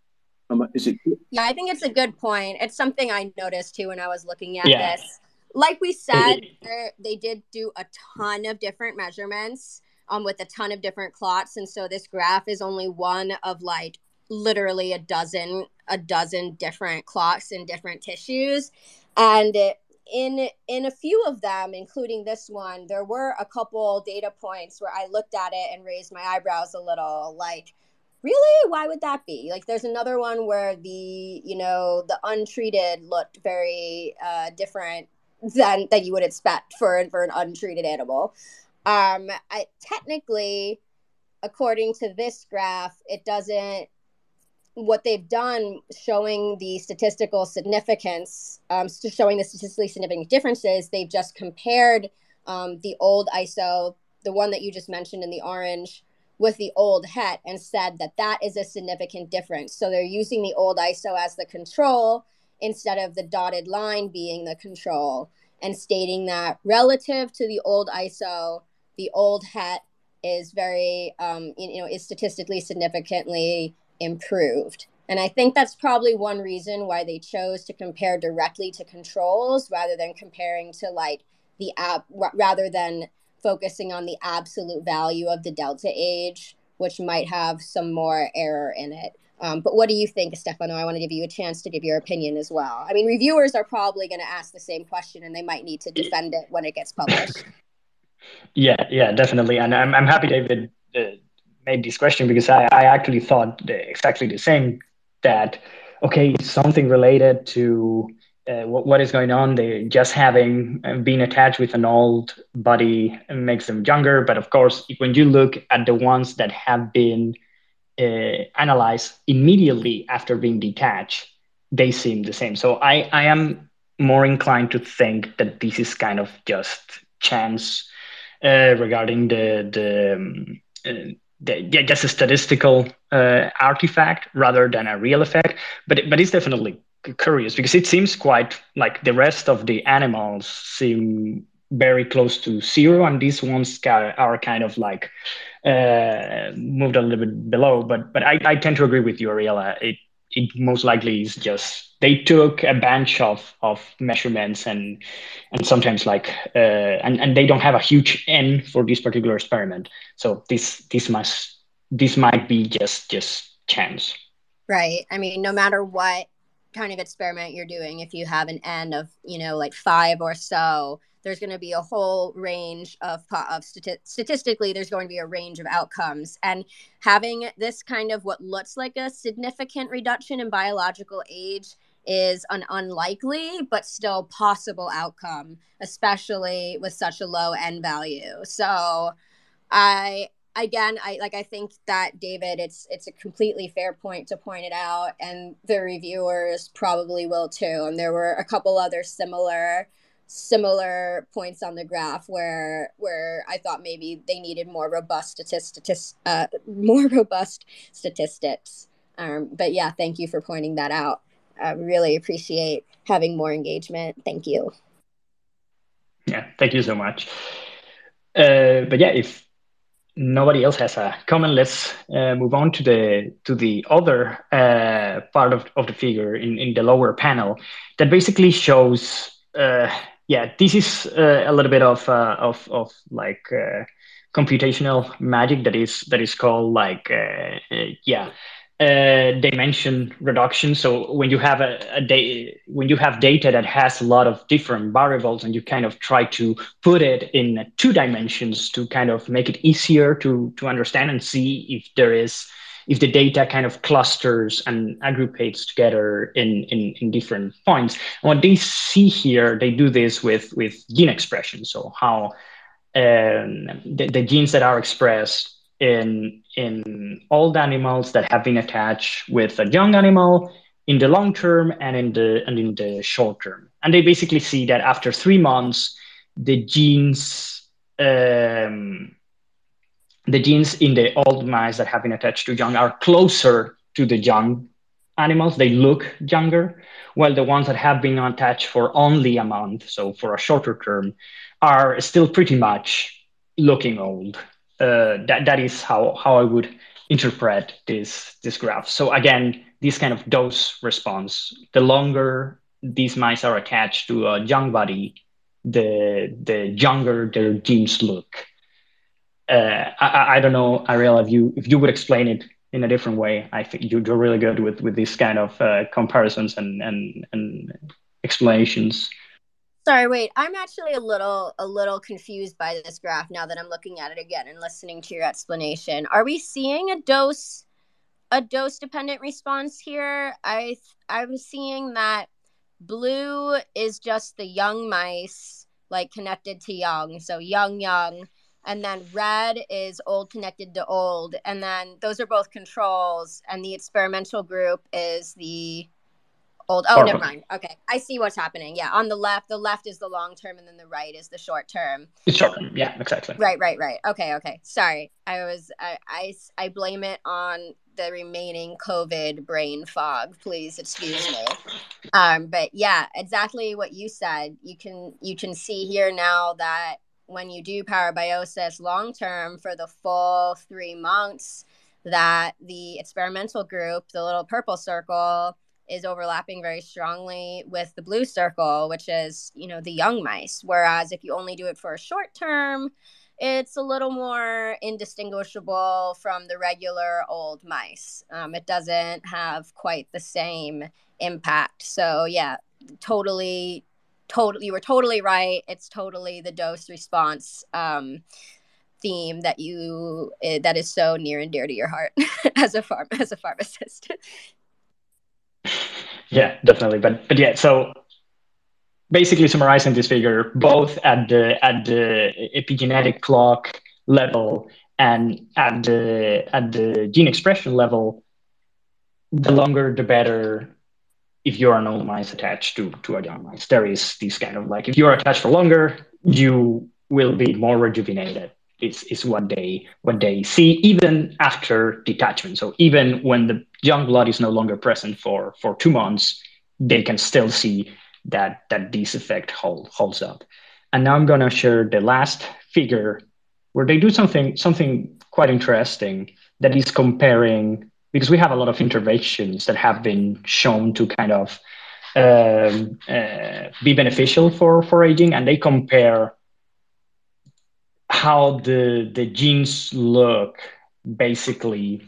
Yeah, I think it's a good point. It's something I noticed too when I was looking at this. Like we said, they did do a ton of different measurements with a ton of different clots. And so this graph is only one of like literally a dozen different clots in different tissues. And in a few of them, including this one, there were a couple data points where I looked at it and raised my eyebrows a little, like, really? Why would that be? Like, there's another one where the untreated looked very different than you would expect for an untreated animal. Technically, according to this graph, it doesn't. What they've done, showing the statistical significance, showing the statistically significant differences, they've just compared the old ISO, the one that you just mentioned in the orange, with the old het, and said that is a significant difference. So they're using the old ISO as the control instead of the dotted line being the control, and stating that relative to the old ISO, the old het is very, is statistically significantly improved. And I think that's probably one reason why they chose to compare directly to controls rather than comparing to like rather than focusing on the absolute value of the delta age, which might have some more error in it. But what do you think, Stefano? I want to give you a chance to give your opinion as well. I mean, reviewers are probably going to ask the same question, and they might need to defend it when it gets published. Yeah, definitely. And I'm happy David made this question, because I actually thought exactly the same, that, okay, something related to what is going on. They just having been attached with an old body makes them younger. But of course, when you look at the ones that have been analyzed immediately after being detached, they seem the same. So I am more inclined to think that this is kind of just chance regarding just a statistical artifact rather than a real effect. But it's definitely curious, because it seems quite like the rest of the animals seem very close to zero, and these ones are kind of like moved a little bit below. But I tend to agree with you, Ariella. It most likely is just they took a bunch of measurements and sometimes like and they don't have a huge N for this particular experiment. So this might be just chance. Right. I mean, no matter what kind of experiment you're doing, if you have an N of, like 5 or so, there's going to be a whole range of statistically, there's going to be a range of outcomes. And having this kind of what looks like a significant reduction in biological age is an unlikely but still possible outcome, especially with such a low N value. So I think that, David, it's a completely fair point to point it out, and the reviewers probably will too. And there were a couple other similar points on the graph where I thought maybe they needed more robust statistics. But yeah, thank you for pointing that out. I really appreciate having more engagement. Thank you. Yeah, thank you so much. But yeah, if nobody else has a comment, let's move on to the other part of the figure in the lower panel that basically shows. This is a little bit of like computational magic that is called like dimension reduction. So when you have when you have data that has a lot of different variables, and you kind of try to put it in 2 dimensions to kind of make it easier to understand and see if the data kind of clusters and aggregates together in different points. And what they see here, they do this with gene expression. So how the genes that are expressed in old animals that have been attached with a young animal in the long term and in the short term. And they basically see that after 3 months, the genes in the old mice that have been attached to young are closer to the young animals. They look younger, while the ones that have been attached for only a month, so for a shorter term, are still pretty much looking old. That is how I would interpret this graph. So again, this kind of dose response, the longer these mice are attached to a young body, the younger their genes look. I don't know, Ariel, if you would explain it in a different way. I think you're really good with this kind of comparisons and explanations. Sorry, wait. I'm actually a little confused by this graph now that I'm looking at it again and listening to your explanation. Are we seeing a dose dependent response here? I'm seeing that blue is just the young mice, like connected to young, so young, and then red is old connected to old, and then those are both controls, and the experimental group is the old. Oh, never mind. Okay, I see what's happening. Yeah, on the left is the long term, and then the right is the short term. It's short term. Yeah, exactly. Right. Okay. Sorry, I blame it on the remaining COVID brain fog. Please excuse me. But yeah, exactly what you said. You can see here now that when you do parabiosis long term for the full 3 months, that the experimental group, the little purple circle, is overlapping very strongly with the blue circle, which is, the young mice. Whereas if you only do it for a short term, it's a little more indistinguishable from the regular old mice. It doesn't have quite the same impact. So yeah, totally, you were totally right. It's totally the dose response theme that is so near and dear to your heart as a pharmacist. Yeah, definitely. But yeah, so basically summarizing this figure, both at the epigenetic clock level and at the gene expression level, the longer the better. If you are an old mice attached to a young mice, there is this kind of like, if you are attached for longer, you will be more rejuvenated. Is what they see even after detachment. So even when the young blood is no longer present for 2 months, they can still see that this effect holds up. And now I'm going to share the last figure where they do something quite interesting, that is comparing, because we have a lot of interventions that have been shown to kind of be beneficial for aging, and they compare how the genes look basically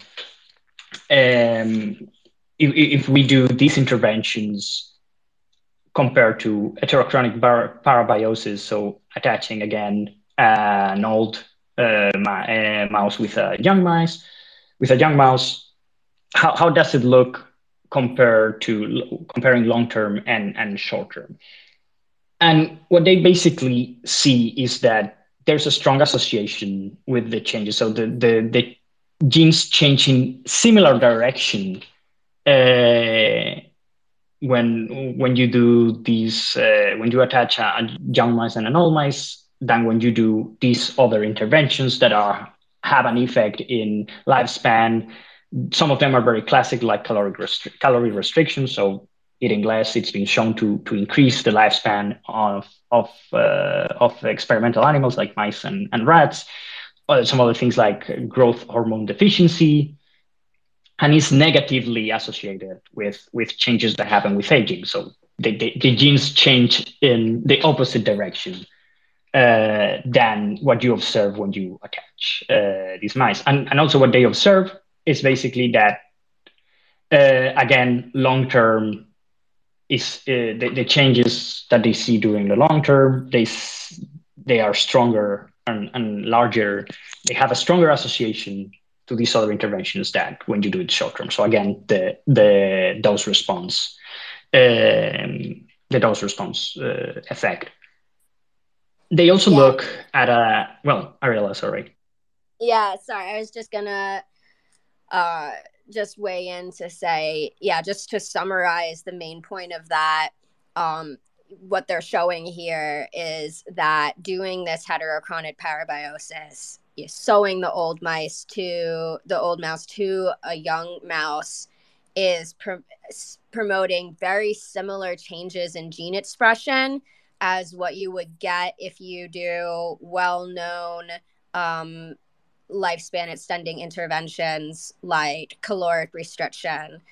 if we do these interventions compared to heterochronic parabiosis, so attaching again an old mouse with a young mouse, how does it look comparing long-term and short-term? And what they basically see is that there's a strong association with the changes. So the genes change in similar direction when you do these, when you attach a young mice and an old mice, than when you do these other interventions that have an effect in lifespan. Some of them are very classic, like calorie restriction. So eating less, it's been shown to increase the lifespan of experimental animals like mice and rats. Some other things like growth hormone deficiency, and is negatively associated with changes that happen with aging. So the genes change in the opposite direction than what you observe when you attach these mice. And also what they observe is basically that, again, long-term is the changes that they see during the long term, they are stronger and larger. They have a stronger association to these other interventions that when you do it short term. So again, the dose response, effect. They also look at Ariella, sorry. Yeah, sorry. I was just gonna just weigh in to say, just to summarize the main point of that. What they're showing here is that doing this heterochronic parabiosis, sowing the old mouse to a young mouse, is promoting very similar changes in gene expression as what you would get if you do well-known lifespan extending interventions like caloric restriction.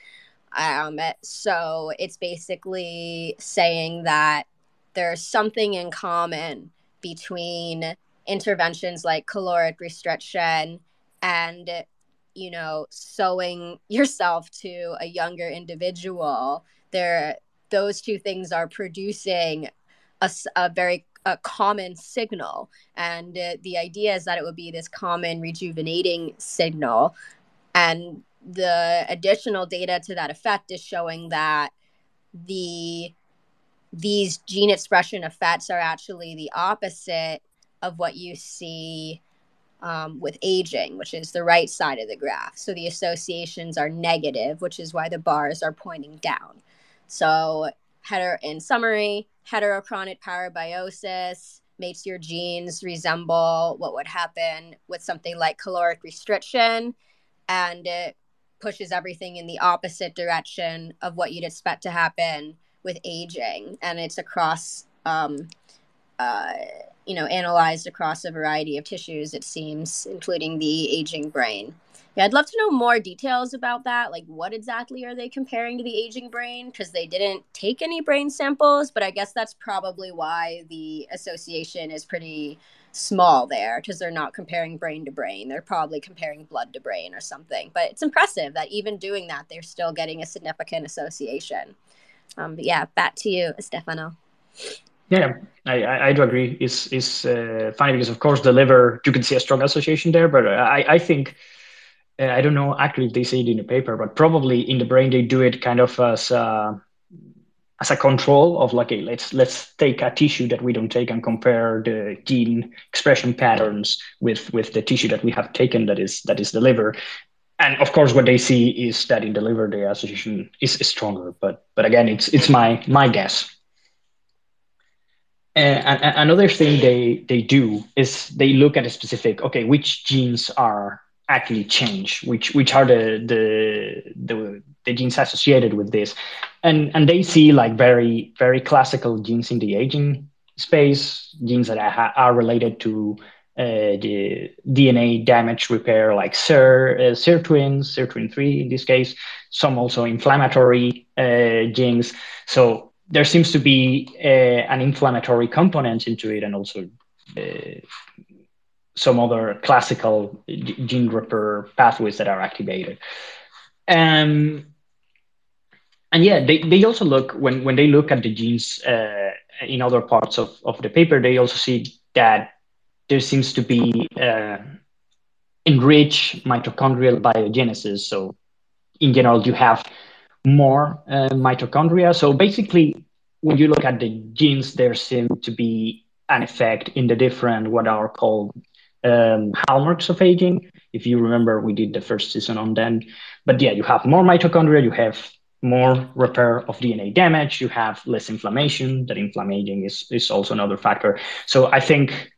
So it's basically saying that there's something in common between interventions like caloric restriction and, sowing yourself to a younger individual. Those two things are producing a very common signal. And the idea is that it would be this common rejuvenating signal. And the additional data to that effect is showing that these gene expression effects are actually the opposite of what you see with aging, which is the right side of the graph. So the associations are negative, which is why the bars are pointing down. So in summary, heterochronic parabiosis makes your genes resemble what would happen with something like caloric restriction. And pushes everything in the opposite direction of what you'd expect to happen with aging, and it's across analyzed across a variety of tissues, it seems, including the aging brain. Yeah, I'd love to know more details about that. Like, what exactly are they comparing to the aging brain? Because they didn't take any brain samples, but I guess that's probably why the association is pretty small there, because they're not comparing brain to brain. They're probably comparing blood to brain or something. But it's impressive that even doing that, they're still getting a significant association. But yeah, back to you, Stefano. Yeah, I do agree. It's funny because of course the liver, you can see a strong association there, but I think I don't know actually if they say it in the paper, but probably in the brain they do it kind of as a control of like, okay, let's take a tissue that we don't take and compare the gene expression patterns with the tissue that we have taken, that is the liver. And of course, what they see is that in the liver the association is stronger. But again, it's my guess. And another thing they do is they look at a specific, okay, which genes are actually changed, which are the genes associated with this, and they see like very very classical genes in the aging space, genes that are related to the DNA damage repair, like sirtuin 3 in this case, some also inflammatory genes. So there seems to be an inflammatory component into it, and also some other classical gene repair pathways that are activated. And yeah, they also look, when they look at the genes in other parts of the paper, they also see that there seems to be enriched mitochondrial biogenesis. So in general, you have more mitochondria. So basically, when you look at the genes, there seems to be an effect in the different, what are called hallmarks of aging. If you remember, we did the first season on them. But yeah, you have more mitochondria, you have more repair of DNA damage, you have less inflammation. That inflammation is also another factor. So I think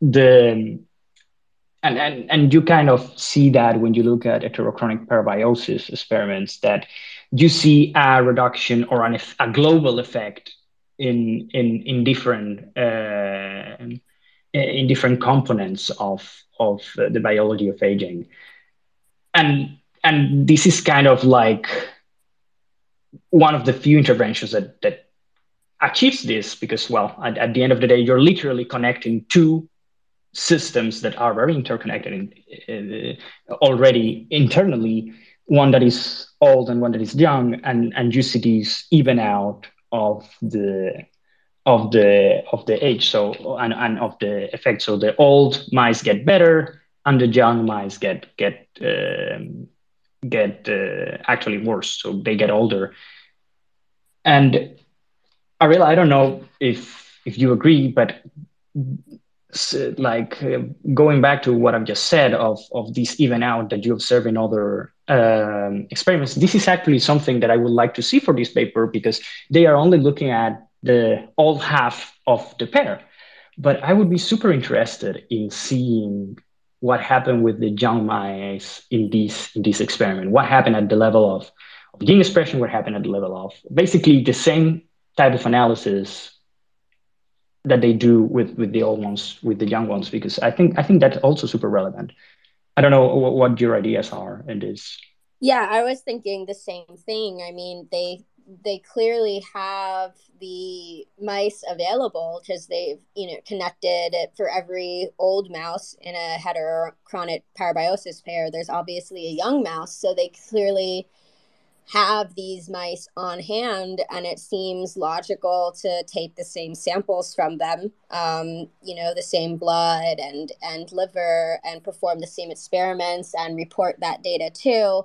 and you kind of see that when you look at heterochronic parabiosis experiments, that you see a reduction or a global effect in different in different components of the biology of aging, and this is kind of like one of the few interventions that achieves this, because well, at the end of the day, you're literally connecting two systems that are very interconnected already internally, one that is old and one that is young, and you see these even out of the age, so and of the effect. So the old mice get better and the young mice get actually worse, so they get older. And I don't know if you agree, but like going back to what I've just said of this even out that you observe in other experiments, this is actually something that I would like to see for this paper, because they are only looking at the old half of the pair. But I would be super interested in seeing what happened with the young mice in this experiment. What happened at the level of gene expression? What happened at the level of basically the same type of analysis that they do with the old ones, with the young ones, because I think that's also super relevant. I don't know what your ideas are in this. Yeah, I was thinking the same thing. I mean, they clearly have the mice available because they've connected it for every old mouse in a heterochronic parabiosis pair. There's obviously a young mouse, so they clearly have these mice on hand, and it seems logical to take the same samples from them, the same blood and liver, and perform the same experiments and report that data too.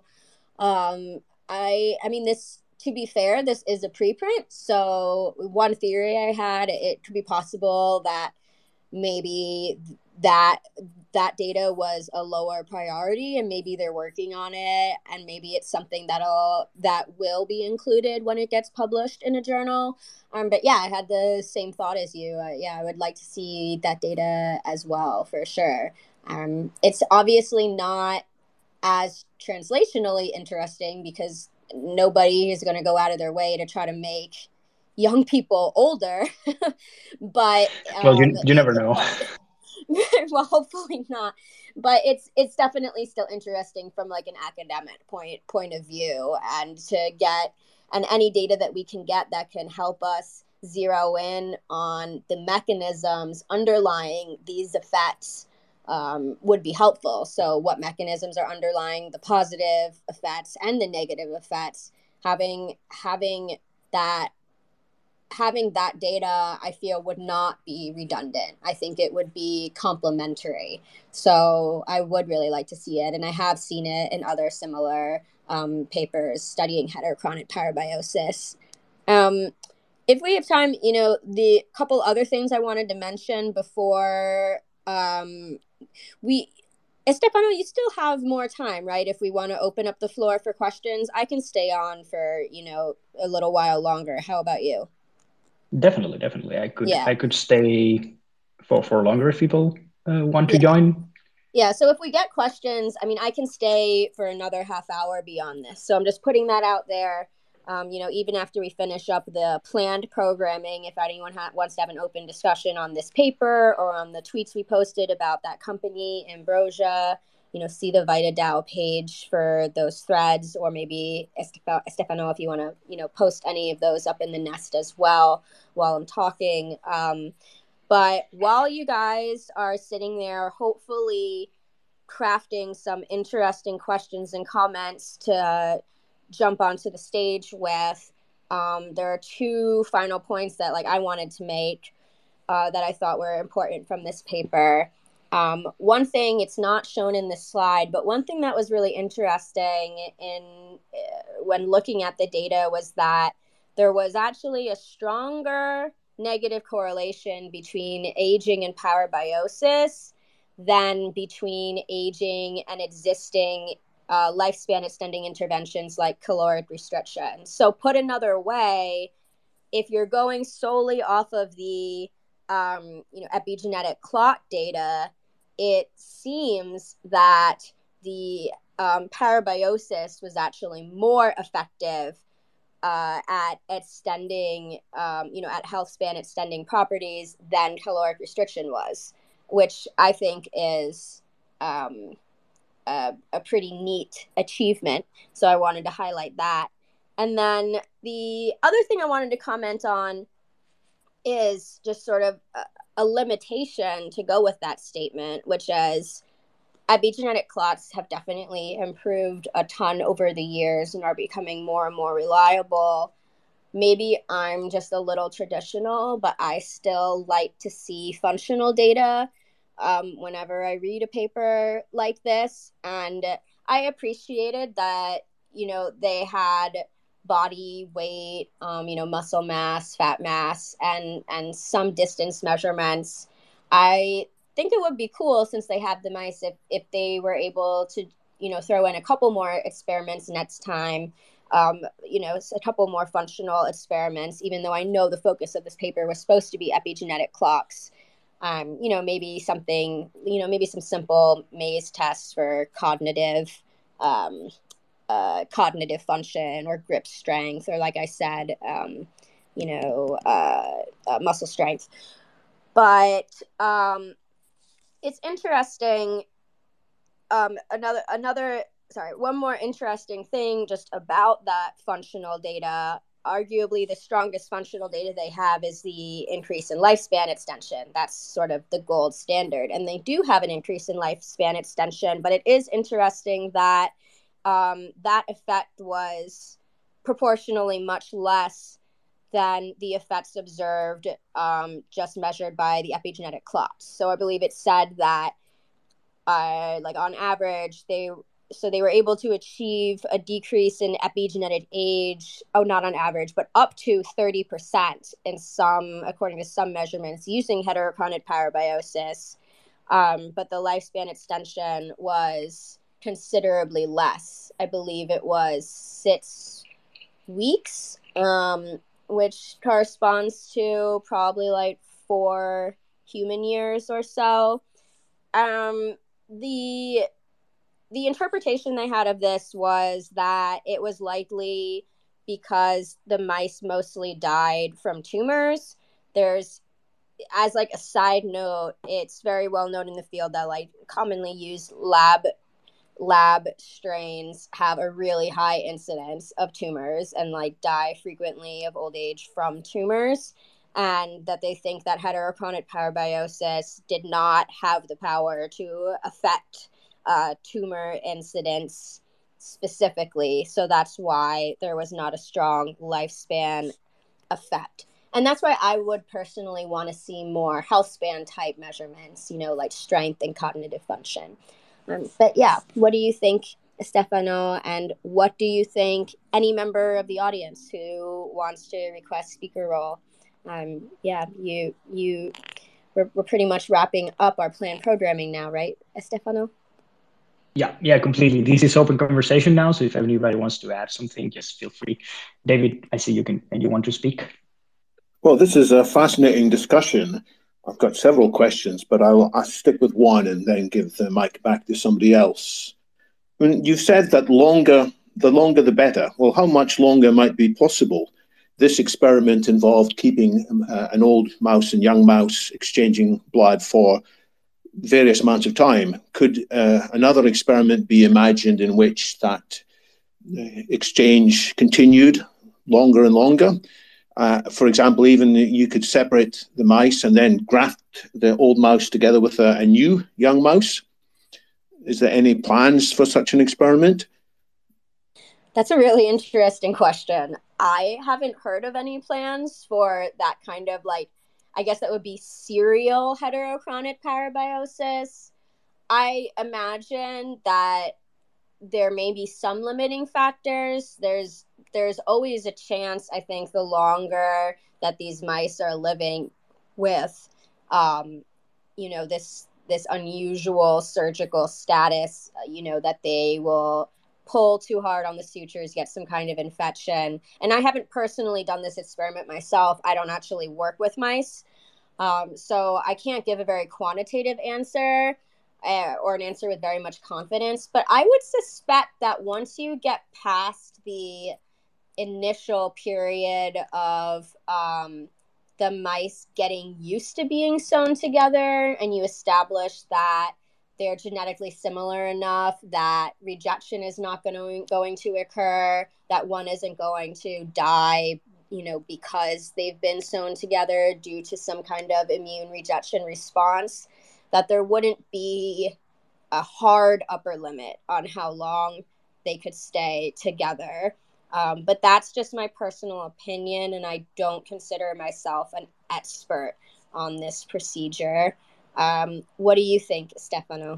I mean, this, to be fair, this is a preprint. So one theory I had, it could be possible that maybe that data was a lower priority, and maybe they're working on it, and maybe it's something that will be included when it gets published in a journal. But yeah, I had the same thought as you. I would like to see that data as well, for sure. It's obviously not as translationally interesting because nobody is going to go out of their way to try to make young people older. But Well, you never know. well, hopefully not. But it's definitely still interesting from like an academic point of view, and to get and any data that we can get that can help us zero in on the mechanisms underlying these effects would be helpful. So what mechanisms are underlying the positive effects and the negative effects? Having that data, I feel, would not be redundant. I think it would be complementary. So I would really like to see it. And I have seen it in other similar papers studying heterochronic parabiosis. If we have time, the couple other things I wanted to mention before Stefano, you still have more time, right? If we want to open up the floor for questions, I can stay on for, a little while longer. How about you? Definitely. Yeah. I could stay for longer if people want to join. Yeah. So if we get questions, I mean, I can stay for another half hour beyond this. So I'm just putting that out there. Even after we finish up the planned programming, if anyone wants to have an open discussion on this paper or on the tweets we posted about that company, Ambrosia, see the VitaDAO page for those threads, or maybe Stefano, if you want to, post any of those up in the nest as well while I'm talking. But while you guys are sitting there, hopefully crafting some interesting questions and comments to jump onto the stage with, there are two final points that I wanted to make that I thought were important from this paper. One thing, it's not shown in this slide, but one thing that was really interesting when looking at the data was that there was actually a stronger negative correlation between aging and parabiosis than between aging and existing lifespan extending interventions like caloric restriction. So put another way, if you're going solely off of the epigenetic clock data, it seems that the parabiosis was actually more effective at extending, at health span extending properties than caloric restriction was, which I think is a pretty neat achievement. So I wanted to highlight that. And then the other thing I wanted to comment on is just sort of a limitation to go with that statement, which is epigenetic clocks have definitely improved a ton over the years and are becoming more and more reliable. Maybe I'm just a little traditional, but I still like to see functional data whenever I read a paper like this. And I appreciated that, they had body weight, muscle mass, fat mass, and some distance measurements. I think it would be cool, since they have the mice, if they were able to, throw in a couple more experiments next time, a couple more functional experiments, even though I know the focus of this paper was supposed to be epigenetic clocks. Maybe something, maybe some simple maze tests for cognitive function or grip strength, or like I said, muscle strength. But it's interesting. One more interesting thing just about that functional data. Arguably, the strongest functional data they have is the increase in lifespan extension. That's sort of the gold standard. And they do have an increase in lifespan extension, but it is interesting that that effect was proportionally much less than the effects observed just measured by the epigenetic clocks. So I believe it said that on average, they were able to achieve a decrease in epigenetic age, not on average, but up to 30% in some, according to some measurements, using heterochronic parabiosis. But the lifespan extension was considerably less. I believe it was 6 weeks, which corresponds to probably 4 human years or so. The the interpretation they had of this was that it was likely because the mice mostly died from tumors. There's, as like a side note, it's very well known in the field that like commonly used lab strains have a really high incidence of tumors and like die frequently of old age from tumors, and that they think that heterochronic parabiosis did not have the power to affect tumor incidence specifically. So that's why there was not a strong lifespan effect. And that's why I would personally want to see more health span type measurements, you know, like strength and cognitive function. But yeah, what do you think, Stefano? And what do you think any member of the audience who wants to request speaker role? Yeah, we're pretty much wrapping up our planned programming now, right, Stefano? Yeah, completely. This is open conversation now, so if anybody wants to add something, just feel free. David, I see you want to speak. Well, this is a fascinating discussion. I've got several questions, but I'll stick with one and then give the mic back to somebody else. I mean, you've said that the longer the better. Well, how much longer might be possible? This experiment involved keeping an old mouse and young mouse exchanging blood for various amounts of time. Could another experiment be imagined in which that exchange continued longer and longer? For example, even you could separate the mice and then graft the old mouse together with a new young mouse. Is there any plans for such an experiment? That's a really interesting question. I haven't heard of any plans for that kind of like, I guess that would be serial heterochronic parabiosis. I imagine that there may be some limiting factors. There's always a chance, I think, the longer that these mice are living with, you know, this unusual surgical status, you know, that they will pull too hard on the sutures, get some kind of infection. And I haven't personally done this experiment myself. I don't actually work with mice. So I can't give a very quantitative answer or an answer with very much confidence. But I would suspect that once you get past the initial period of the mice getting used to being sewn together and you establish that they're genetically similar enough that rejection is not going to occur, that one isn't going to die, you know, because they've been sewn together due to some kind of immune rejection response, that there wouldn't be a hard upper limit on how long they could stay together. But that's just my personal opinion, and I don't consider myself an expert on this procedure. What do you think, Stefano?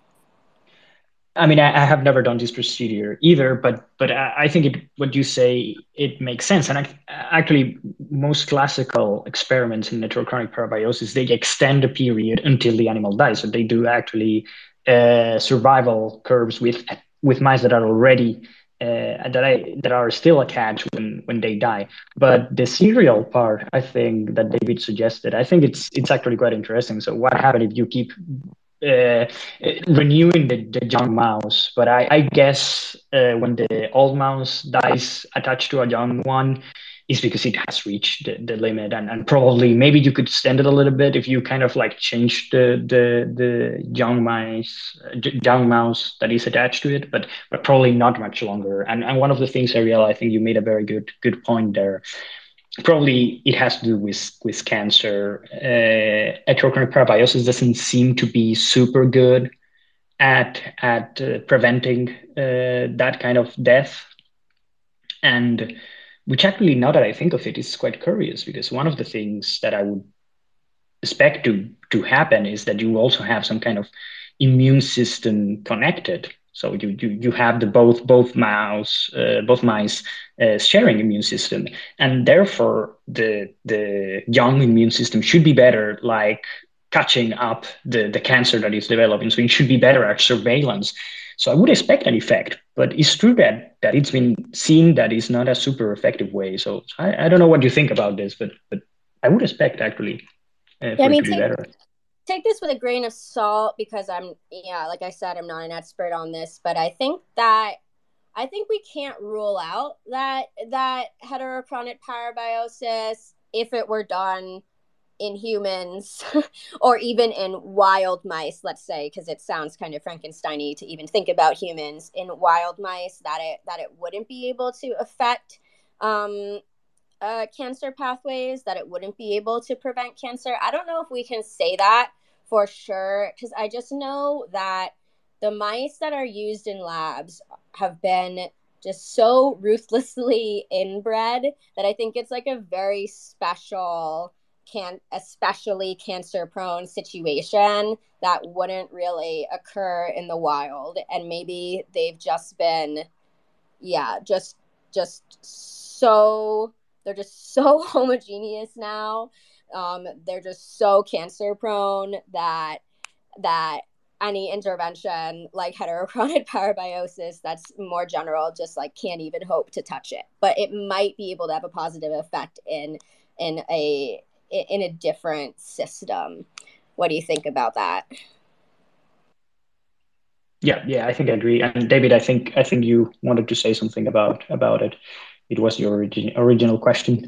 I mean, I have never done this procedure either, but I think what you say, it makes sense. And actually, most classical experiments in heterochronic parabiosis, they extend the period until the animal dies. So they do actually survival curves with mice that are already that are still attached when they die. But the serial part, I think that David suggested, I think it's actually quite interesting. So what happens if you keep uh, renewing the young mouse? But I guess when the old mouse dies attached to a young one, is because it has reached the limit, and probably maybe you could extend it a little bit if you kind of like change the young mouse that is attached to it, but probably not much longer. And one of the things, Ariel, I think you made a very good point there. Probably it has to do with cancer. Heterochronic parabiosis doesn't seem to be super good at preventing that kind of death. And which actually, now that I think of it, is quite curious, because one of the things that I would expect to happen is that you also have some kind of immune system connected. So you have the both mice sharing immune system, and therefore the young immune system should be better, like catching up the cancer that is developing. So it should be better at surveillance. So I would expect an effect, but it's true that it's been seen that it's not a super effective way. So I don't know what you think about this, but I would expect actually Yeah, for it to be better. take this with a grain of salt because like I said, I'm not an expert on this, but I think we can't rule out that heterochronic parabiosis, if it were done in humans or even in wild mice, let's say, because it sounds kind of Frankenstein-y to even think about humans in wild mice, that it wouldn't be able to affect cancer pathways, that it wouldn't be able to prevent cancer. I don't know if we can say that for sure, because I just know that the mice that are used in labs have been just so ruthlessly inbred that I think it's like a very special, especially cancer prone situation that wouldn't really occur in the wild. And maybe they've just been, just so, they're just so homogeneous now. They're just so cancer prone that any intervention like heterochronic parabiosis that's more general just like can't even hope to touch it. But it might be able to have a positive effect in a different system. What do you think about that? Yeah, I think I agree. And David, I think you wanted to say something about it. It was your original question.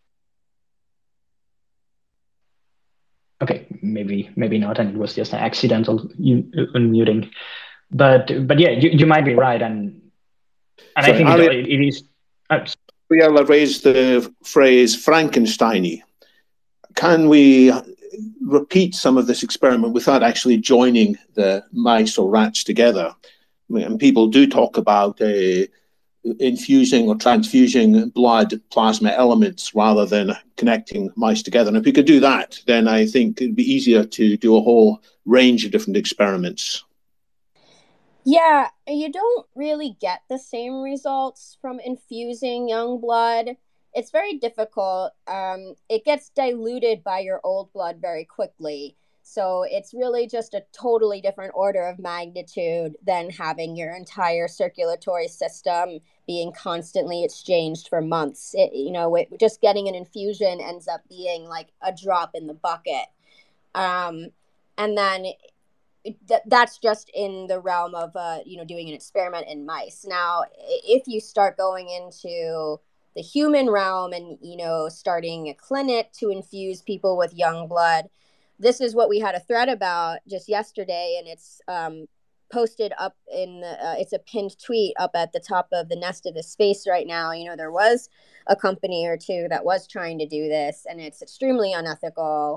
Okay, maybe not, and it was just an accidental unmuting. But yeah, you might be right, and Sorry, I think it is. Ariella raised the phrase Frankenstein-y. Can we repeat some of this experiment without actually joining the mice or rats together? And people do talk about infusing or transfusing blood plasma elements rather than connecting mice together. And if we could do that, then I think it'd be easier to do a whole range of different experiments. Yeah, you don't really get the same results from infusing young blood. It's very difficult. It gets diluted by your old blood very quickly. So it's really just a totally different order of magnitude than having your entire circulatory system being constantly exchanged for months. Just getting an infusion ends up being like a drop in the bucket. And then that's just in the realm of doing an experiment in mice. Now, if you start going into the human realm and starting a clinic to infuse people with young blood, this is what we had a thread about just yesterday, and it's posted up in it's a pinned tweet up at the top of the Nest of the Space right now. There was a company or two that was trying to do this, and it's extremely unethical.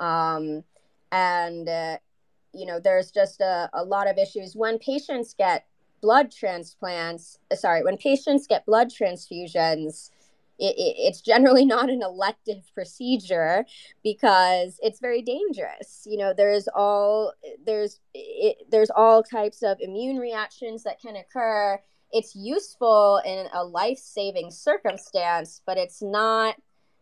And there's just a lot of issues when patients get blood transplants. When patients get blood transfusions, it's generally not an elective procedure because it's very dangerous. There's all types of immune reactions that can occur. It's useful in a life-saving circumstance, but it's not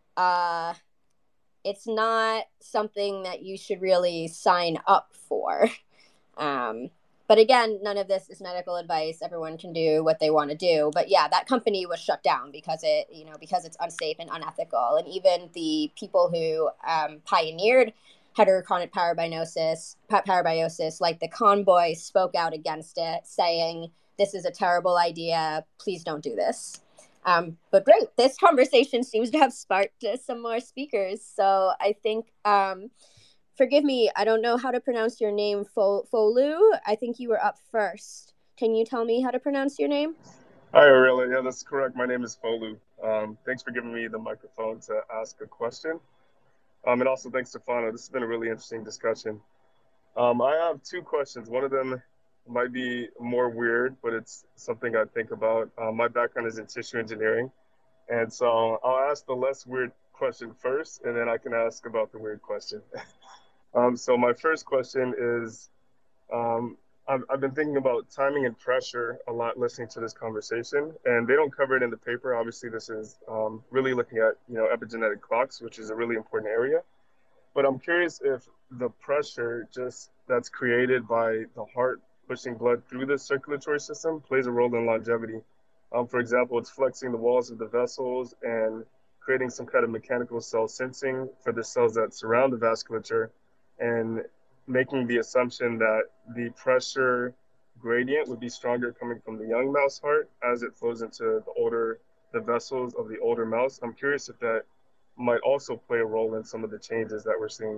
something that you should really sign up for. But again, none of this is medical advice. Everyone can do what they want to do. But yeah, that company was shut down because it's unsafe and unethical. And even the people who pioneered heterochronic parabiosis, like the Convoy, spoke out against it, saying, "This is a terrible idea. Please don't do this." But great, this conversation seems to have sparked some more speakers. So I think, forgive me, I don't know how to pronounce your name, Folu. I think you were up first. Can you tell me how to pronounce your name? Hi, Aurelia. Yeah, that's correct. My name is Folu. Thanks for giving me the microphone to ask a question. And also thanks, Stefano. This has been a really interesting discussion. I have two questions. One of them might be more weird, but it's something I think about. My background is in tissue engineering. And so I'll ask the less weird question first, and then I can ask about the weird question. So my first question is, I've been thinking about timing and pressure a lot listening to this conversation, and they don't cover it in the paper. Obviously, this is really looking at epigenetic clocks, which is a really important area. But I'm curious if the pressure that's created by the heart pushing blood through the circulatory system plays a role in longevity. For example, it's flexing the walls of the vessels and creating some kind of mechanical cell sensing for the cells that surround the vasculature. And making the assumption that the pressure gradient would be stronger coming from the young mouse heart as it flows into the vessels of the older mouse. I'm curious if that might also play a role in some of the changes that we're seeing.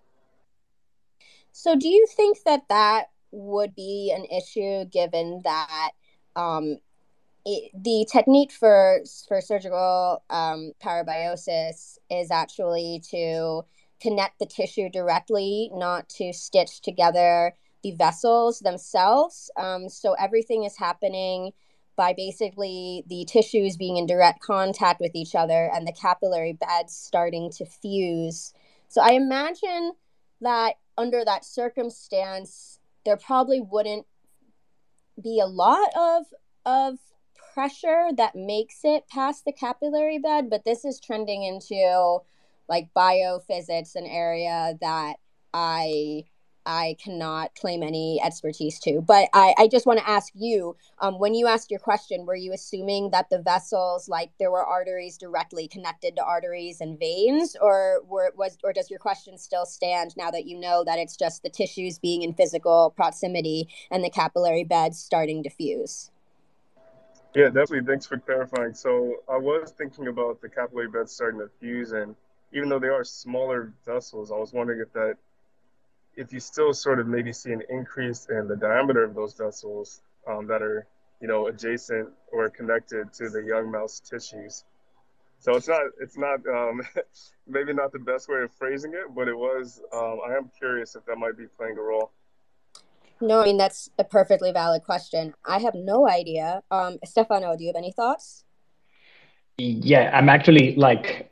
So do you think that that would be an issue given that um, the technique for surgical parabiosis is actually to connect the tissue directly, not to stitch together the vessels themselves. So everything is happening by basically the tissues being in direct contact with each other and the capillary beds starting to fuse. So I imagine that under that circumstance, there probably wouldn't be a lot of pressure that makes it past the capillary bed, but this is trending into like biophysics, an area that I I cannot claim any expertise to. But I just want to ask you, when you asked your question, were you assuming that the vessels, like there were arteries directly connected to arteries and veins, or does your question still stand now that you know that it's just the tissues being in physical proximity and the capillary beds starting to fuse? Yeah, definitely. Thanks for clarifying. So I was thinking about the capillary beds starting to fuse, and even though they are smaller vessels, I was wondering if you still sort of maybe see an increase in the diameter of those vessels that are, adjacent or connected to the young mouse tissues. So it's not maybe not the best way of phrasing it, but it was. I am curious if that might be playing a role. No, I mean, that's a perfectly valid question. I have no idea. Stefano, do you have any thoughts? Yeah, I'm actually like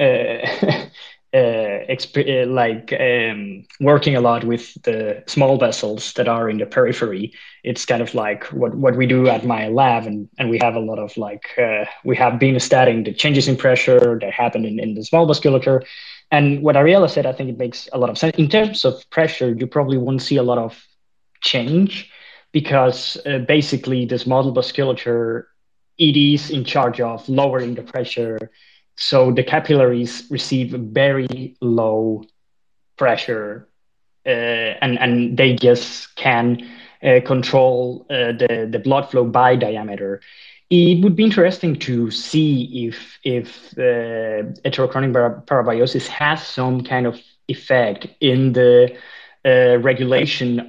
working a lot with the small vessels that are in the periphery. It's kind of like what we do at my lab, and we have a lot of we have been studying the changes in pressure that happen in the small vasculature. And what Ariella said, I think it makes a lot of sense. In terms of pressure, you probably won't see a lot of change because basically this model vasculature, it is in charge of lowering the pressure. So the capillaries receive very low pressure, and they just can control the blood flow by diameter. It would be interesting to see if heterochronic parabiosis has some kind of effect in the regulation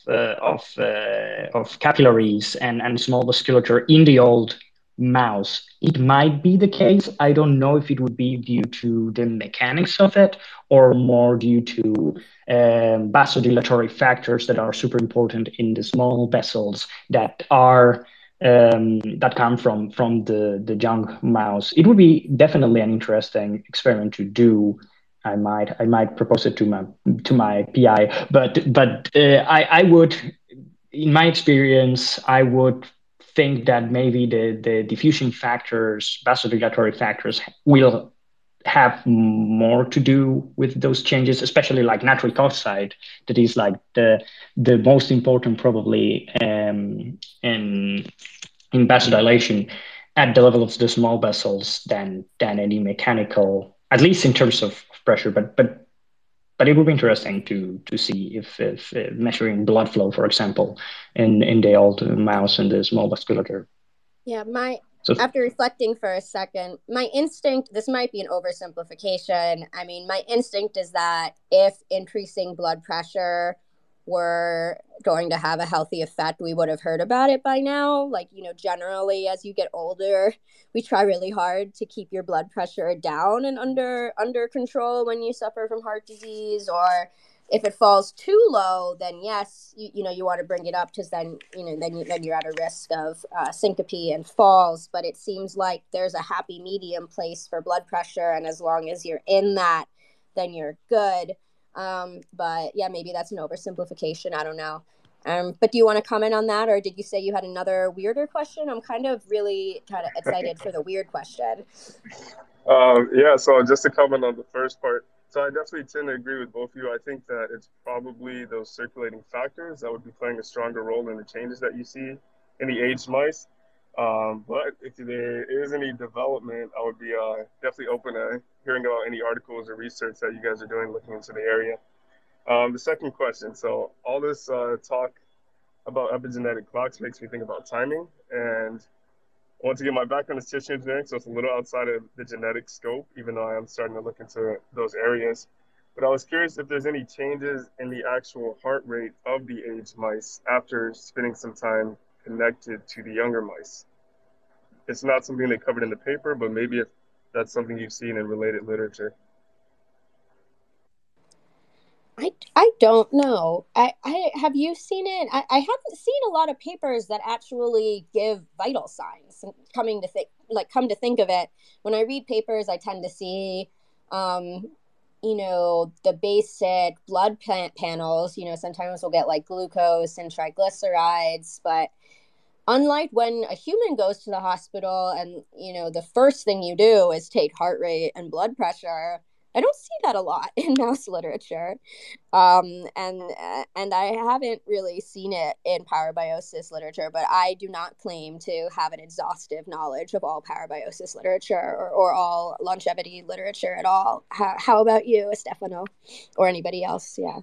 of capillaries and small vasculature in the old mouse. It might be the case. I don't know if it would be due to the mechanics of it or more due to vasodilatory factors that are super important in the small vessels that come from the young mouse. It would be definitely an interesting experiment to do. I might propose it to my PI, but I would, in my experience, I would think that maybe the diffusion factors, vasodilatory factors, will have more to do with those changes, especially like nitric oxide, that is like the most important probably in vasodilation at the level of the small vessels than any mechanical, at least in terms of pressure. But it would be interesting to see if measuring blood flow, for example, in the old mouse and the small vasculature. Yeah, So after reflecting for a second, my instinct, this might be an oversimplification. I mean, my instinct is that if increasing blood pressure were going to have a healthy effect, we would have heard about it by now. Like, generally as you get older, we try really hard to keep your blood pressure down and under control when you suffer from heart disease, or if it falls too low, then yes, you want to bring it up, because then you're at a risk of syncope and falls. But it seems like there's a happy medium place for blood pressure, and as long as you're in that, then you're good. But yeah, maybe that's an oversimplification. I don't know. But do you want to comment on that, or did you say you had another weirder question? I'm kind of excited for the weird question. Yeah, so just to comment on the first part, so I definitely tend to agree with both of you. I think that it's probably those circulating factors that would be playing a stronger role in the changes that you see in the aged mice. But if there is any development, I would be definitely open to hearing about any articles or research that you guys are doing looking into the area. The second question. So all this talk about epigenetic clocks makes me think about timing. And once again, my background is tissue engineering, so it's a little outside of the genetic scope, even though I am starting to look into those areas. But I was curious if there's any changes in the actual heart rate of the aged mice after spending some time connected to the younger mice. It's not something they covered in the paper, but maybe if that's something you've seen in related literature. I don't know. I have you seen it? I haven't seen a lot of papers that actually give vital signs. Coming to think, come to think of it, when I read papers, I tend to see, um, the basic blood panels. Sometimes we'll get like glucose and triglycerides, but unlike when a human goes to the hospital and the first thing you do is take heart rate and blood pressure. I don't see that a lot in mouse literature, and I haven't really seen it in parabiosis literature. But I do not claim to have an exhaustive knowledge of all parabiosis literature or all longevity literature at all. How about you, Stefano, or anybody else? Yeah.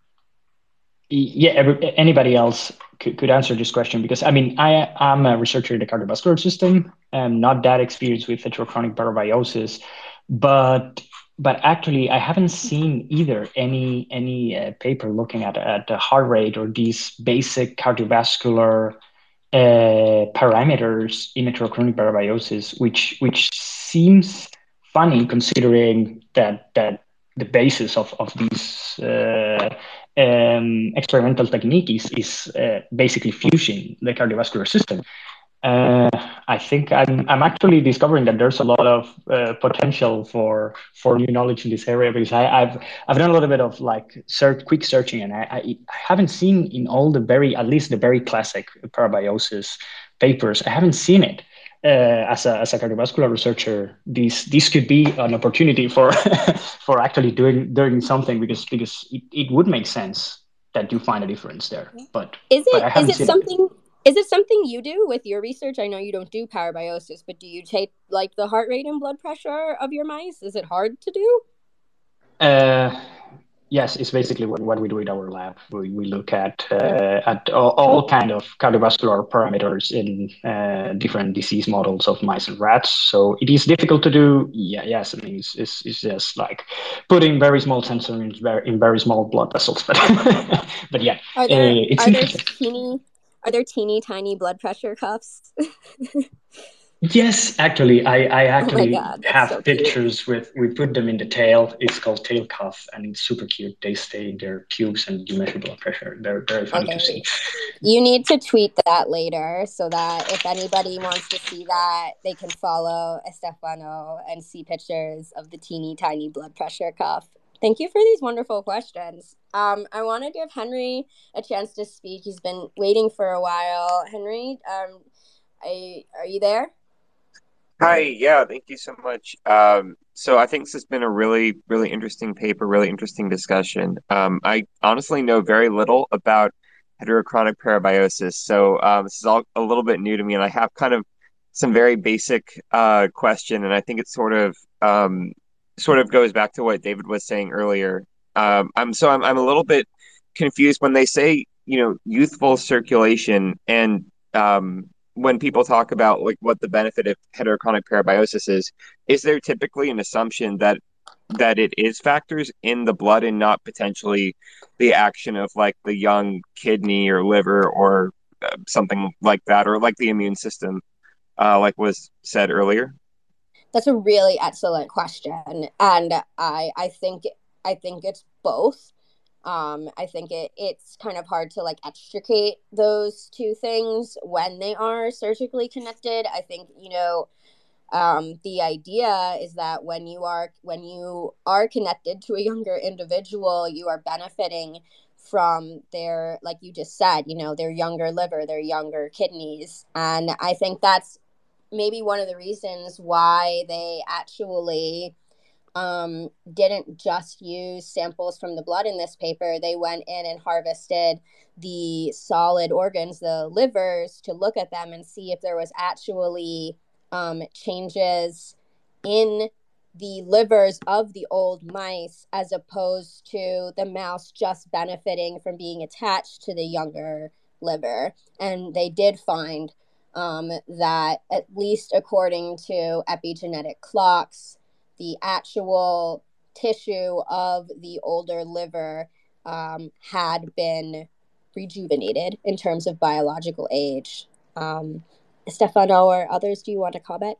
Yeah, anybody else could answer this question, because I mean, I'm a researcher in the cardiovascular system. I'm not that experienced with heterochronic parabiosis, but actually I haven't seen either any paper looking at the heart rate or these basic cardiovascular parameters in heterochronic parabiosis, which seems funny considering that the basis of these experimental technique is basically fusing the cardiovascular system. Uh, I think I'm actually discovering that there's a lot of potential for new knowledge in this area, because I've done a little bit of like quick searching, and I haven't seen in all at least the very classic parabiosis papers. I haven't seen it. As a cardiovascular researcher, this could be an opportunity for for actually doing something, because it would make sense that you find a difference there. But I Is haven't it seen it. something? Is it something you do with your research? I know you don't do parabiosis, but do you take like the heart rate and blood pressure of your mice? Is it hard to do? Uh, yes, it's basically what we do in our lab. We look at all kind of cardiovascular parameters in different disease models of mice and rats. So it is difficult to do. Yeah, yes, I mean it's just like putting very small sensor in very small blood vessels. But but yeah, Are there it's are there interesting. teeny are there teeny tiny blood pressure cuffs? Yes, actually, I Oh my actually god, that's have so cute. pictures with we put them in the tail. It's called tail cuff, and it's super cute. They stay in their tubes, and you measure blood pressure. They're very funny to see. Okay. You need to tweet that later so that if anybody wants to see that, they can follow Estefano and see pictures of the teeny tiny blood pressure cuff. Thank you for these wonderful questions. I want to give Henry a chance to speak. He's been waiting for a while. Henry, are you there? Hi, yeah, thank you so much. So I think this has been a really, really interesting paper, really interesting discussion. I honestly know very little about heterochronic parabiosis, so this is all a little bit new to me, and I have kind of some very basic question, and I think it sort of goes back to what David was saying earlier. I'm a little bit confused when they say, youthful circulation and when people talk about like what the benefit of heterochronic parabiosis is there typically an assumption that it is factors in the blood and not potentially the action of like the young kidney or liver or something like that, or like the immune system, like was said earlier? That's a really excellent question, and I think it's both. I think it's kind of hard to like extricate those two things when they are surgically connected. I think the idea is that when you are connected to a younger individual, you are benefiting from their, like you just said, their younger liver, their younger kidneys, and I think that's maybe one of the reasons why they actually didn't just use samples from the blood in this paper. They went in and harvested the solid organs, the livers, to look at them and see if there was actually changes in the livers of the old mice as opposed to the mouse just benefiting from being attached to the younger liver. And they did find that, at least according to epigenetic clocks, the actual tissue of the older liver had been rejuvenated in terms of biological age. Stefano or others, do you want to comment?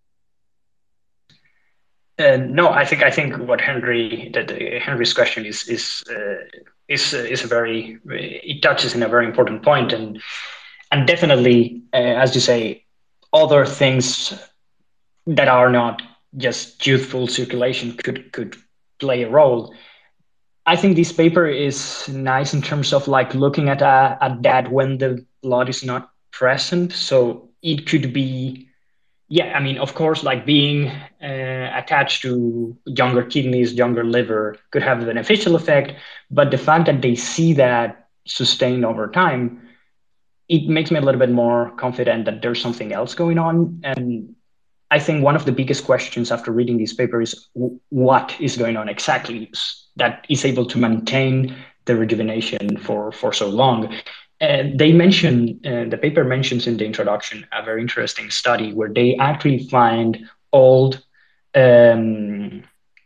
No, I think what Henry's question is a very, it touches in a very important point, and definitely, as you say, other things that are not just youthful circulation could play a role. I think this paper is nice in terms of like looking at that when the blood is not present. So it could be, yeah, I mean, of course, like being attached to younger kidneys, younger liver could have a beneficial effect, but the fact that they see that sustained over time, it makes me a little bit more confident that there's something else going on. And I think one of the biggest questions after reading this paper is what is going on exactly that is able to maintain the rejuvenation for so long. They mention, the paper mentions in the introduction a very interesting study where they actually find old, um,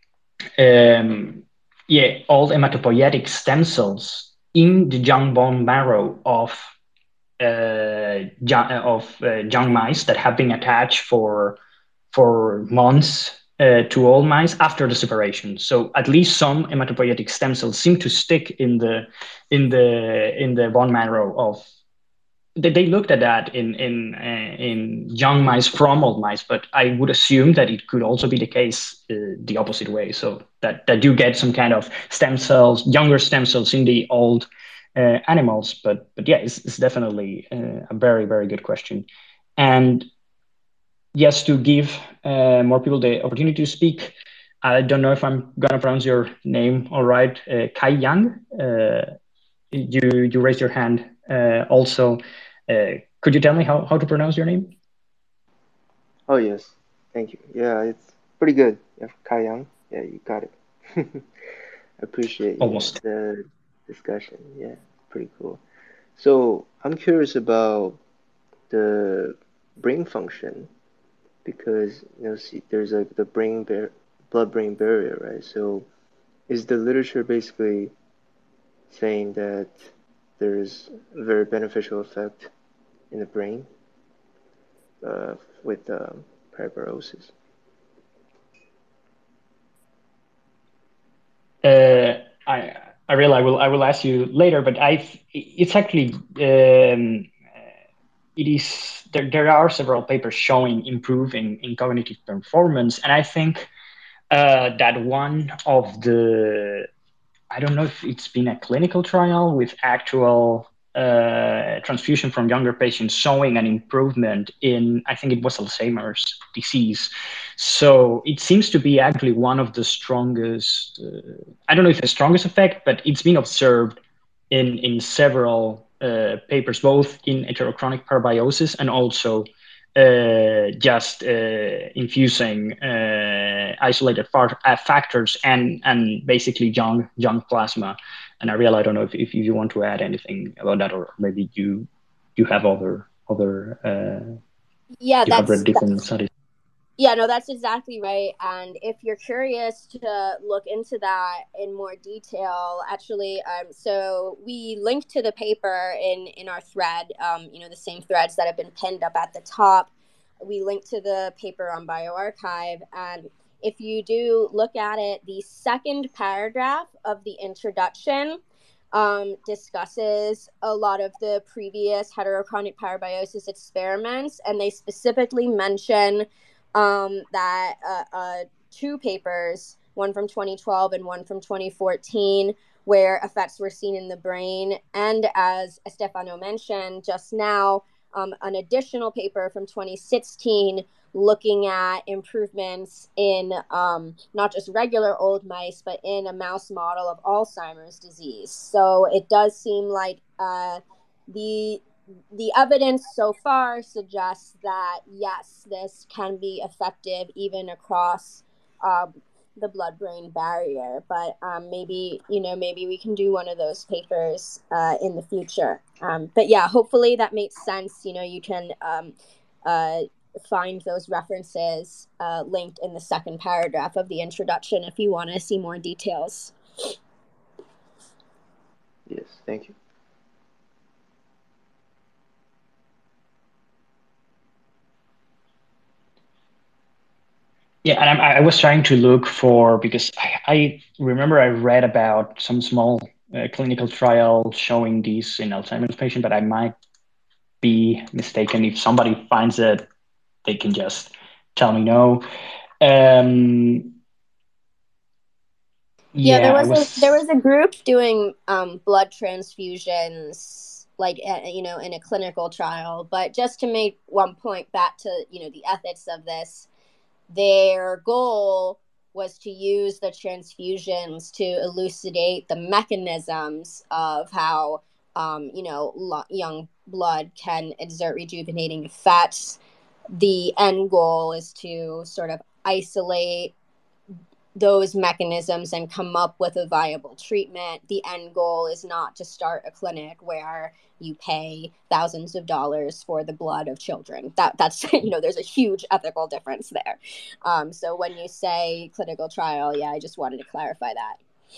old hematopoietic stem cells in the young bone marrow of young mice that have been attached for months to old mice after the separation. So at least some hematopoietic stem cells seem to stick in the bone marrow of. They looked at that in young mice from old mice, but I would assume that it could also be the case the opposite way. So that you get some kind of stem cells, younger stem cells in the old animals. But yeah, it's definitely a very, very good question. And yes, to give more people the opportunity to speak, I don't know if I'm gonna pronounce your name all right. Kai Yang, you raised your hand. Also, could you tell me how to pronounce your name? Oh yes, thank you. Yeah, it's pretty good. Yeah, Kai Yang. Yeah, you got it. Appreciate, Almost. the discussion. Yeah, pretty cool. So I'm curious about the brain function because see, there's the blood-brain barrier, right? So is the literature basically saying that there's a very beneficial effect in the brain uh, with parabiosis? I I realize I will ask you later, but it's actually it is there are several papers showing improving in cognitive performance, and I think that one of the, I don't know if it's been a clinical trial with actual transfusion from younger patients showing an improvement in, I think it was Alzheimer's disease. So it seems to be actually one of the strongest, I don't know if the strongest effect, but it's been observed in several papers, both in heterochronic parabiosis and also just infusing isolated factors and basically young plasma. And Ariel, I don't know if you want to add anything about that, or maybe you have other Yeah, you have read different studies. Yeah, no, that's exactly right. And if you're curious to look into that in more detail, actually, so we linked to the paper in our thread, the same threads that have been pinned up at the top. We linked to the paper on bioRxiv, and if you do look at it, the second paragraph of the introduction discusses a lot of the previous heterochronic parabiosis experiments, and they specifically mention that two papers, one from 2012 and one from 2014, where effects were seen in the brain. And as Stefano mentioned just now, an additional paper from 2016 looking at improvements in not just regular old mice, but in a mouse model of Alzheimer's disease. So it does seem like the evidence so far suggests that yes, this can be effective even across the blood-brain barrier. But maybe we can do one of those papers in the future. But yeah, hopefully that makes sense. You can find those references linked in the second paragraph of the introduction if you want to see more details. Yes, thank you. Yeah, and I was trying to look for, because I remember I read about some small clinical trial showing these in Alzheimer's patient, but I might be mistaken. If somebody finds it, they can just tell me no. Yeah, Yeah, there was a group doing blood transfusions, like in a clinical trial. But just to make one point back to the ethics of this, their goal was to use the transfusions to elucidate the mechanisms of how young blood can exert rejuvenating effects. The end goal is to sort of isolate those mechanisms and come up with a viable treatment. The end goal is not to start a clinic where you pay thousands of dollars for the blood of children. That's there's a huge ethical difference there. So when you say clinical trial, yeah, I just wanted to clarify that.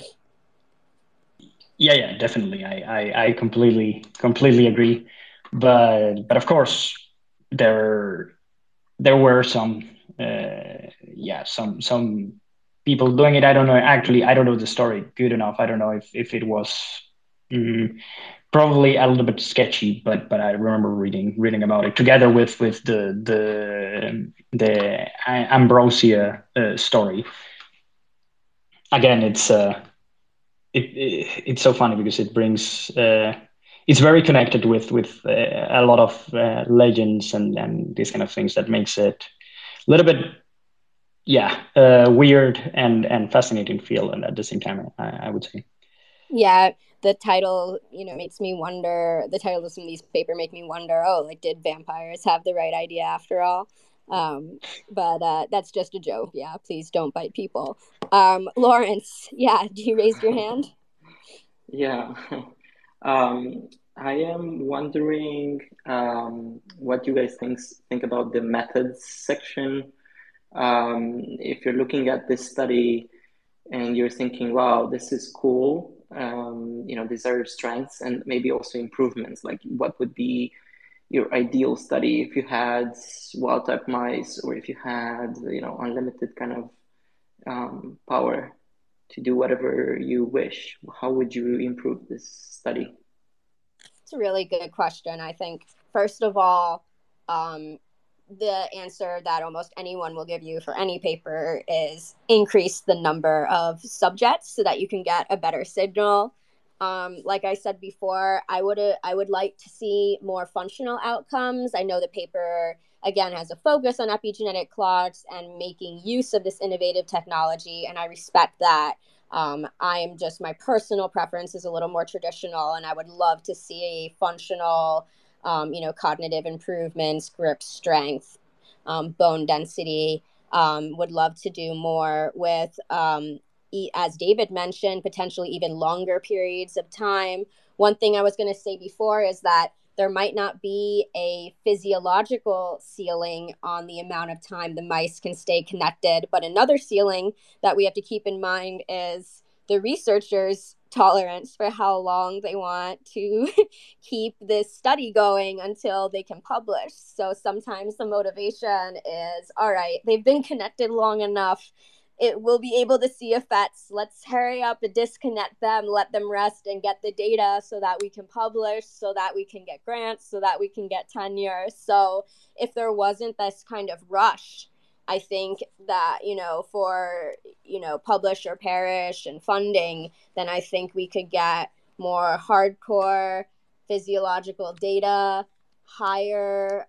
Yeah, definitely. I completely agree. But of course, there were some some people doing it. I don't know. Actually, I don't know the story good enough. I don't know if it was probably a little bit sketchy, but I remember reading about it together with the Ambrosia story. Again, it's so funny because it brings it's very connected with a lot of legends and these kind of things that makes it a little bit weird and fascinating feel, and at the same time I would say. Yeah, the title makes me wonder. The titles of some of these paper make me wonder, like, did vampires have the right idea after all? But that's just a joke. Yeah, please don't bite people. Lawrence, yeah, do you raise your hand? Yeah. I am wondering what you guys think about the methods section. If you're looking at this study and you're thinking, wow, this is cool, these are strengths and maybe also improvements, like what would be your ideal study if you had wild type mice, or if you had unlimited kind of power to do whatever you wish, how would you improve this study? It's a really good question. I think, first of all, the answer that almost anyone will give you for any paper is increase the number of subjects so that you can get a better signal. Like I said before, I would like to see more functional outcomes. I know the paper again has a focus on epigenetic clocks and making use of this innovative technology, and I respect that. My personal preference is a little more traditional, and I would love to see functional, cognitive improvements, grip strength, bone density. Would love to do more with, as David mentioned, potentially even longer periods of time. One thing I was going to say before is that there might not be a physiological ceiling on the amount of time the mice can stay connected, but another ceiling that we have to keep in mind is the researchers' tolerance for how long they want to keep this study going until they can publish. So sometimes the motivation is, all right, they've been connected long enough, it will be able to see effects. Let's hurry up and disconnect them, let them rest and get the data so that we can publish, so that we can get grants, so that we can get tenure. So if there wasn't this kind of rush, I think that, for, publish or perish and funding, then I think we could get more hardcore physiological data, higher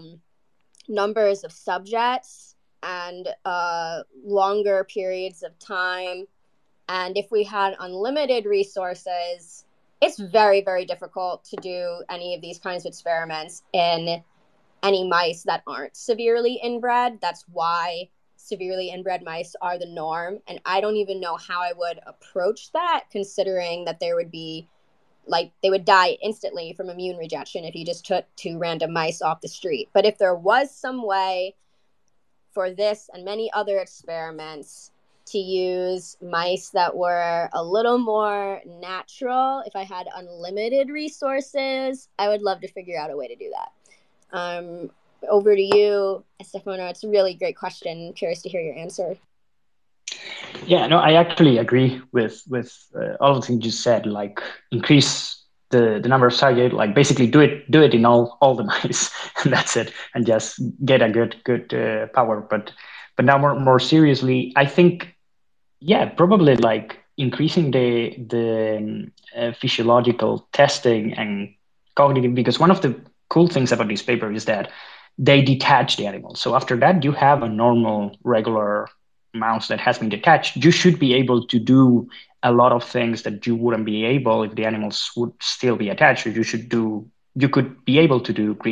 numbers of subjects, and longer periods of time. And if we had unlimited resources, it's very, very difficult to do any of these kinds of experiments in any mice that aren't severely inbred. That's why severely inbred mice are the norm. And I don't even know how I would approach that, considering that there would be, like, they would die instantly from immune rejection if you just took 2 random mice off the street. But if there was some way for this and many other experiments to use mice that were a little more natural, if I had unlimited resources, I would love to figure out a way to do that. Over to you, Stefano. It's a really great question. I'm curious to hear your answer. Yeah, no, I actually agree with all the things you said. Like, increase the number of target. Like, basically do it in all the mice, and that's it, and just get a good power. But now more seriously, I think, yeah, probably like increasing the physiological testing and cognitive, because one of the cool things about this paper is that they detach the animal. So after that, you have a normal, regular mouse that has been detached. You should be able to do a lot of things that you wouldn't be able if the animals would still be attached. You could be able to do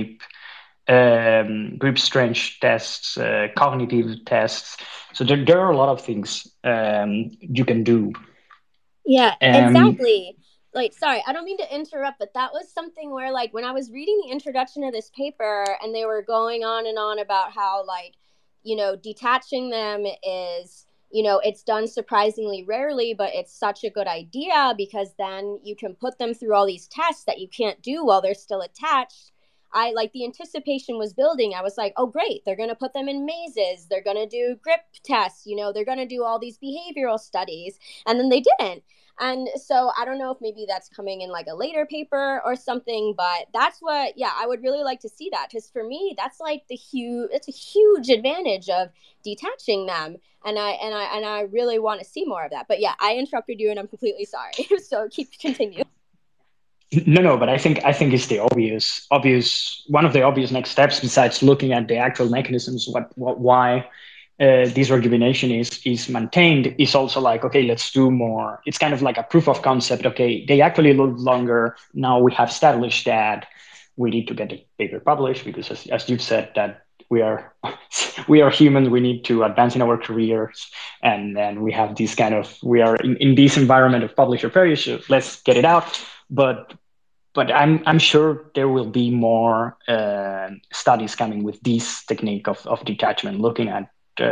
grip strength tests, cognitive tests. So there are a lot of things you can do. Yeah, exactly. Like, sorry, I don't mean to interrupt, but that was something where, like, when I was reading the introduction of this paper and they were going on and on about how, like, you know, detaching them is, you know, it's done surprisingly rarely, but it's such a good idea because then you can put them through all these tests that you can't do while they're still attached. I, like, the anticipation was building. I was like, oh, great, they're going to put them in mazes. They're going to do grip tests. You know, they're going to do all these behavioral studies. And then they didn't. And so I don't know if maybe that's coming in like a later paper or something, but that's what, yeah, I would really like to see that, because for me, that's like it's a huge advantage of detaching them. And I really want to see more of that. But yeah, I interrupted you and I'm completely sorry. So continue. No, but I think it's the obvious one of the obvious next steps, besides looking at the actual mechanisms, why this rejuvenation is maintained, is also like, okay, let's do more. It's kind of like a proof of concept. Okay, they actually live longer. Now we have established that we need to get the paper published, because as you've said, that we are humans, we need to advance in our careers, and then we have this kind of, we are in this environment of publish or perish, so let's get it out. But I'm sure there will be more studies coming with this technique of detachment, looking at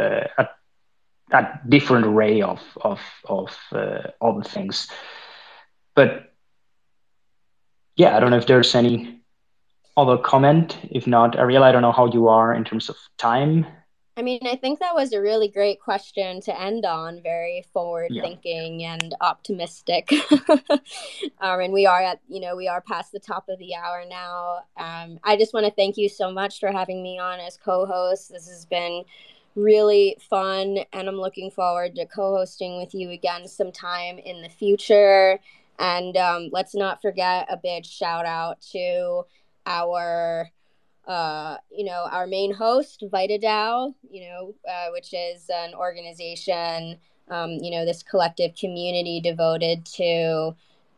different array of all the things. But yeah, I don't know if there's any other comment. If not, Ariel, I don't know how you are in terms of time. I mean, I think that was a really great question to end on, very forward-thinking and optimistic. And we are past the top of the hour now. I just want to thank you so much for having me on as co-host. This has been really fun, and I'm looking forward to co-hosting with you again sometime in the future. And let's not forget a big shout out to our our main host, VitaDAO, which is an organization, this collective community devoted to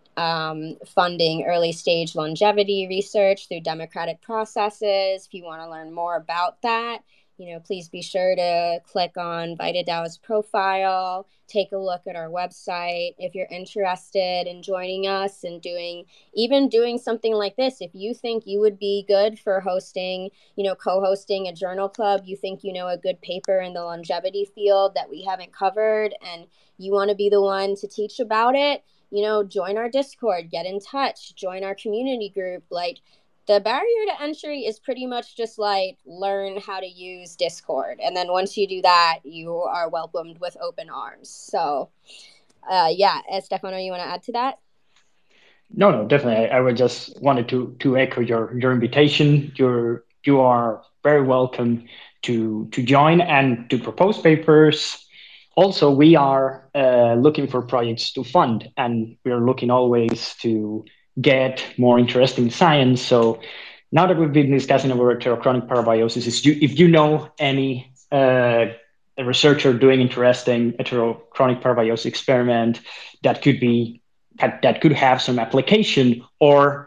funding early stage longevity research through democratic processes. If you want to learn more about that, please be sure to click on VitaDAO's profile, take a look at our website. If you're interested in joining us and doing something like this, if you think you would be good for hosting, co-hosting a journal club, you think a good paper in the longevity field that we haven't covered, and you want to be the one to teach about it, join our Discord, get in touch, join our community group. Like, the barrier to entry is pretty much just like learn how to use Discord. And then once you do that, you are welcomed with open arms. So, Stefano, you want to add to that? No, definitely. I would just wanted to echo your invitation. You are very welcome to join and to propose papers. Also, we are looking for projects to fund, and we are looking always to get more interesting science. So now that we've been discussing about heterochronic parabiosis, if you know any researcher doing interesting heterochronic parabiosis experiment that could have some application, or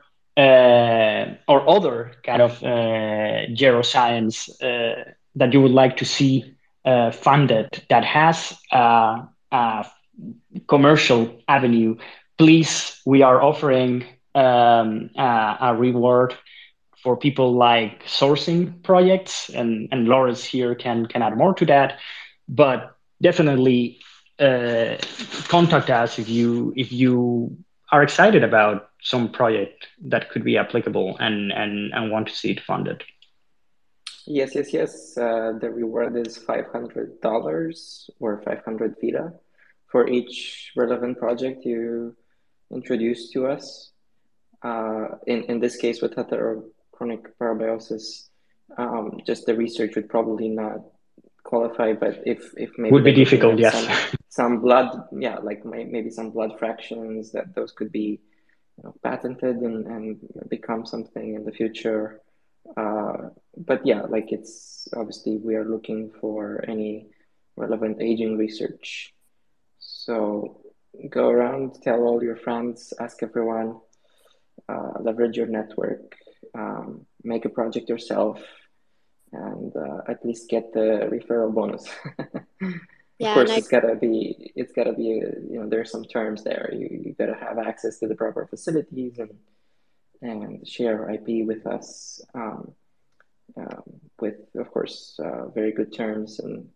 other kind of geroscience that you would like to see funded that has a commercial avenue, please, we are offering a reward for people like sourcing projects, and Lawrence here can add more to that. But definitely contact us if you are excited about some project that could be applicable and want to see it funded. Yes. The reward is $500 or 500 Vita for each relevant project you introduce to us. In this case, with heterochronic parabiosis, just the research would probably not qualify, but if maybe would be difficult, yes. some blood, yeah, like maybe some blood fractions, that those could be patented and become something in the future. But yeah, like it's obviously we are looking for any relevant aging research. So go around, tell all your friends, ask everyone, leverage your network, make a project yourself, and at least get the referral bonus. Of course, it's gotta be there's some terms there. You gotta have access to the proper facilities and share IP with us, with of course very good terms, and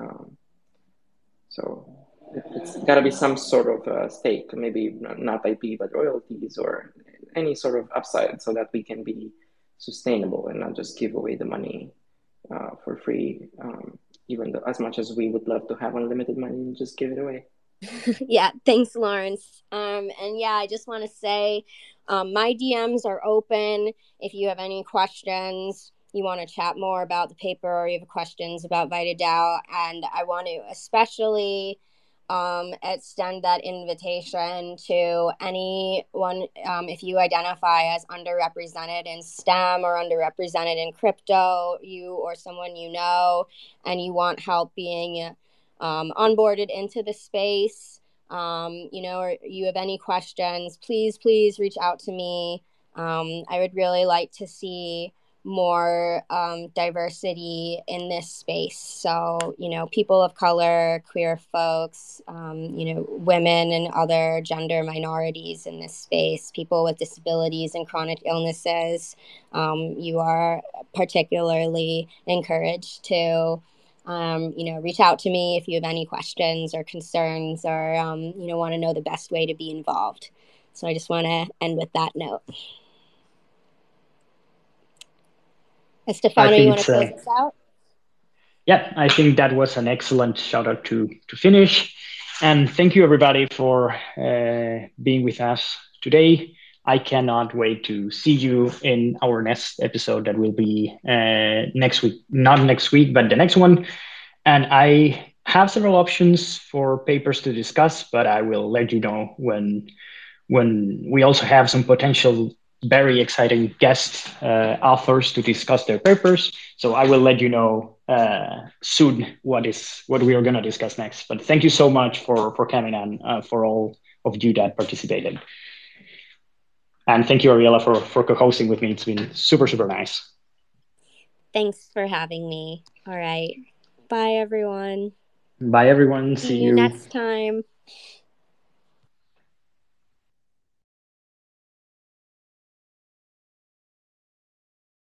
so it's gotta be some sort of stake, maybe not IP but royalties or any sort of upside, so that we can be sustainable and not just give away the money for free. Even though, as much as we would love to have unlimited money, just give it away. Yeah, thanks, Lawrence. And yeah, I just want to say my DMs are open. If you have any questions, you want to chat more about the paper, or you have questions about VitaDAO, and I want to especially extend that invitation to anyone, if you identify as underrepresented in STEM or underrepresented in crypto, you or someone you know, and you want help being onboarded into the space, or you have any questions, please reach out to me. I would really like to see more diversity in this space. So, people of color, queer folks, women and other gender minorities in this space, people with disabilities and chronic illnesses. You are particularly encouraged to reach out to me if you have any questions or concerns, or want to know the best way to be involved. So I just want to end with that note. Stefano, you want to close this out? Yeah, I think that was an excellent shout out to finish. And thank you everybody for being with us today. I cannot wait to see you in our next episode that will be next week. Not next week, but the next one. And I have several options for papers to discuss, but I will let you know when we also have some potential very exciting guest authors to discuss their papers. So I will let you know soon what we are going to discuss next. But thank you so much for coming on, for all of you that participated. And thank you, Ariella, for co-hosting with me. It's been super, super nice. Thanks for having me. All right. Bye, everyone. Bye, everyone. See you next time.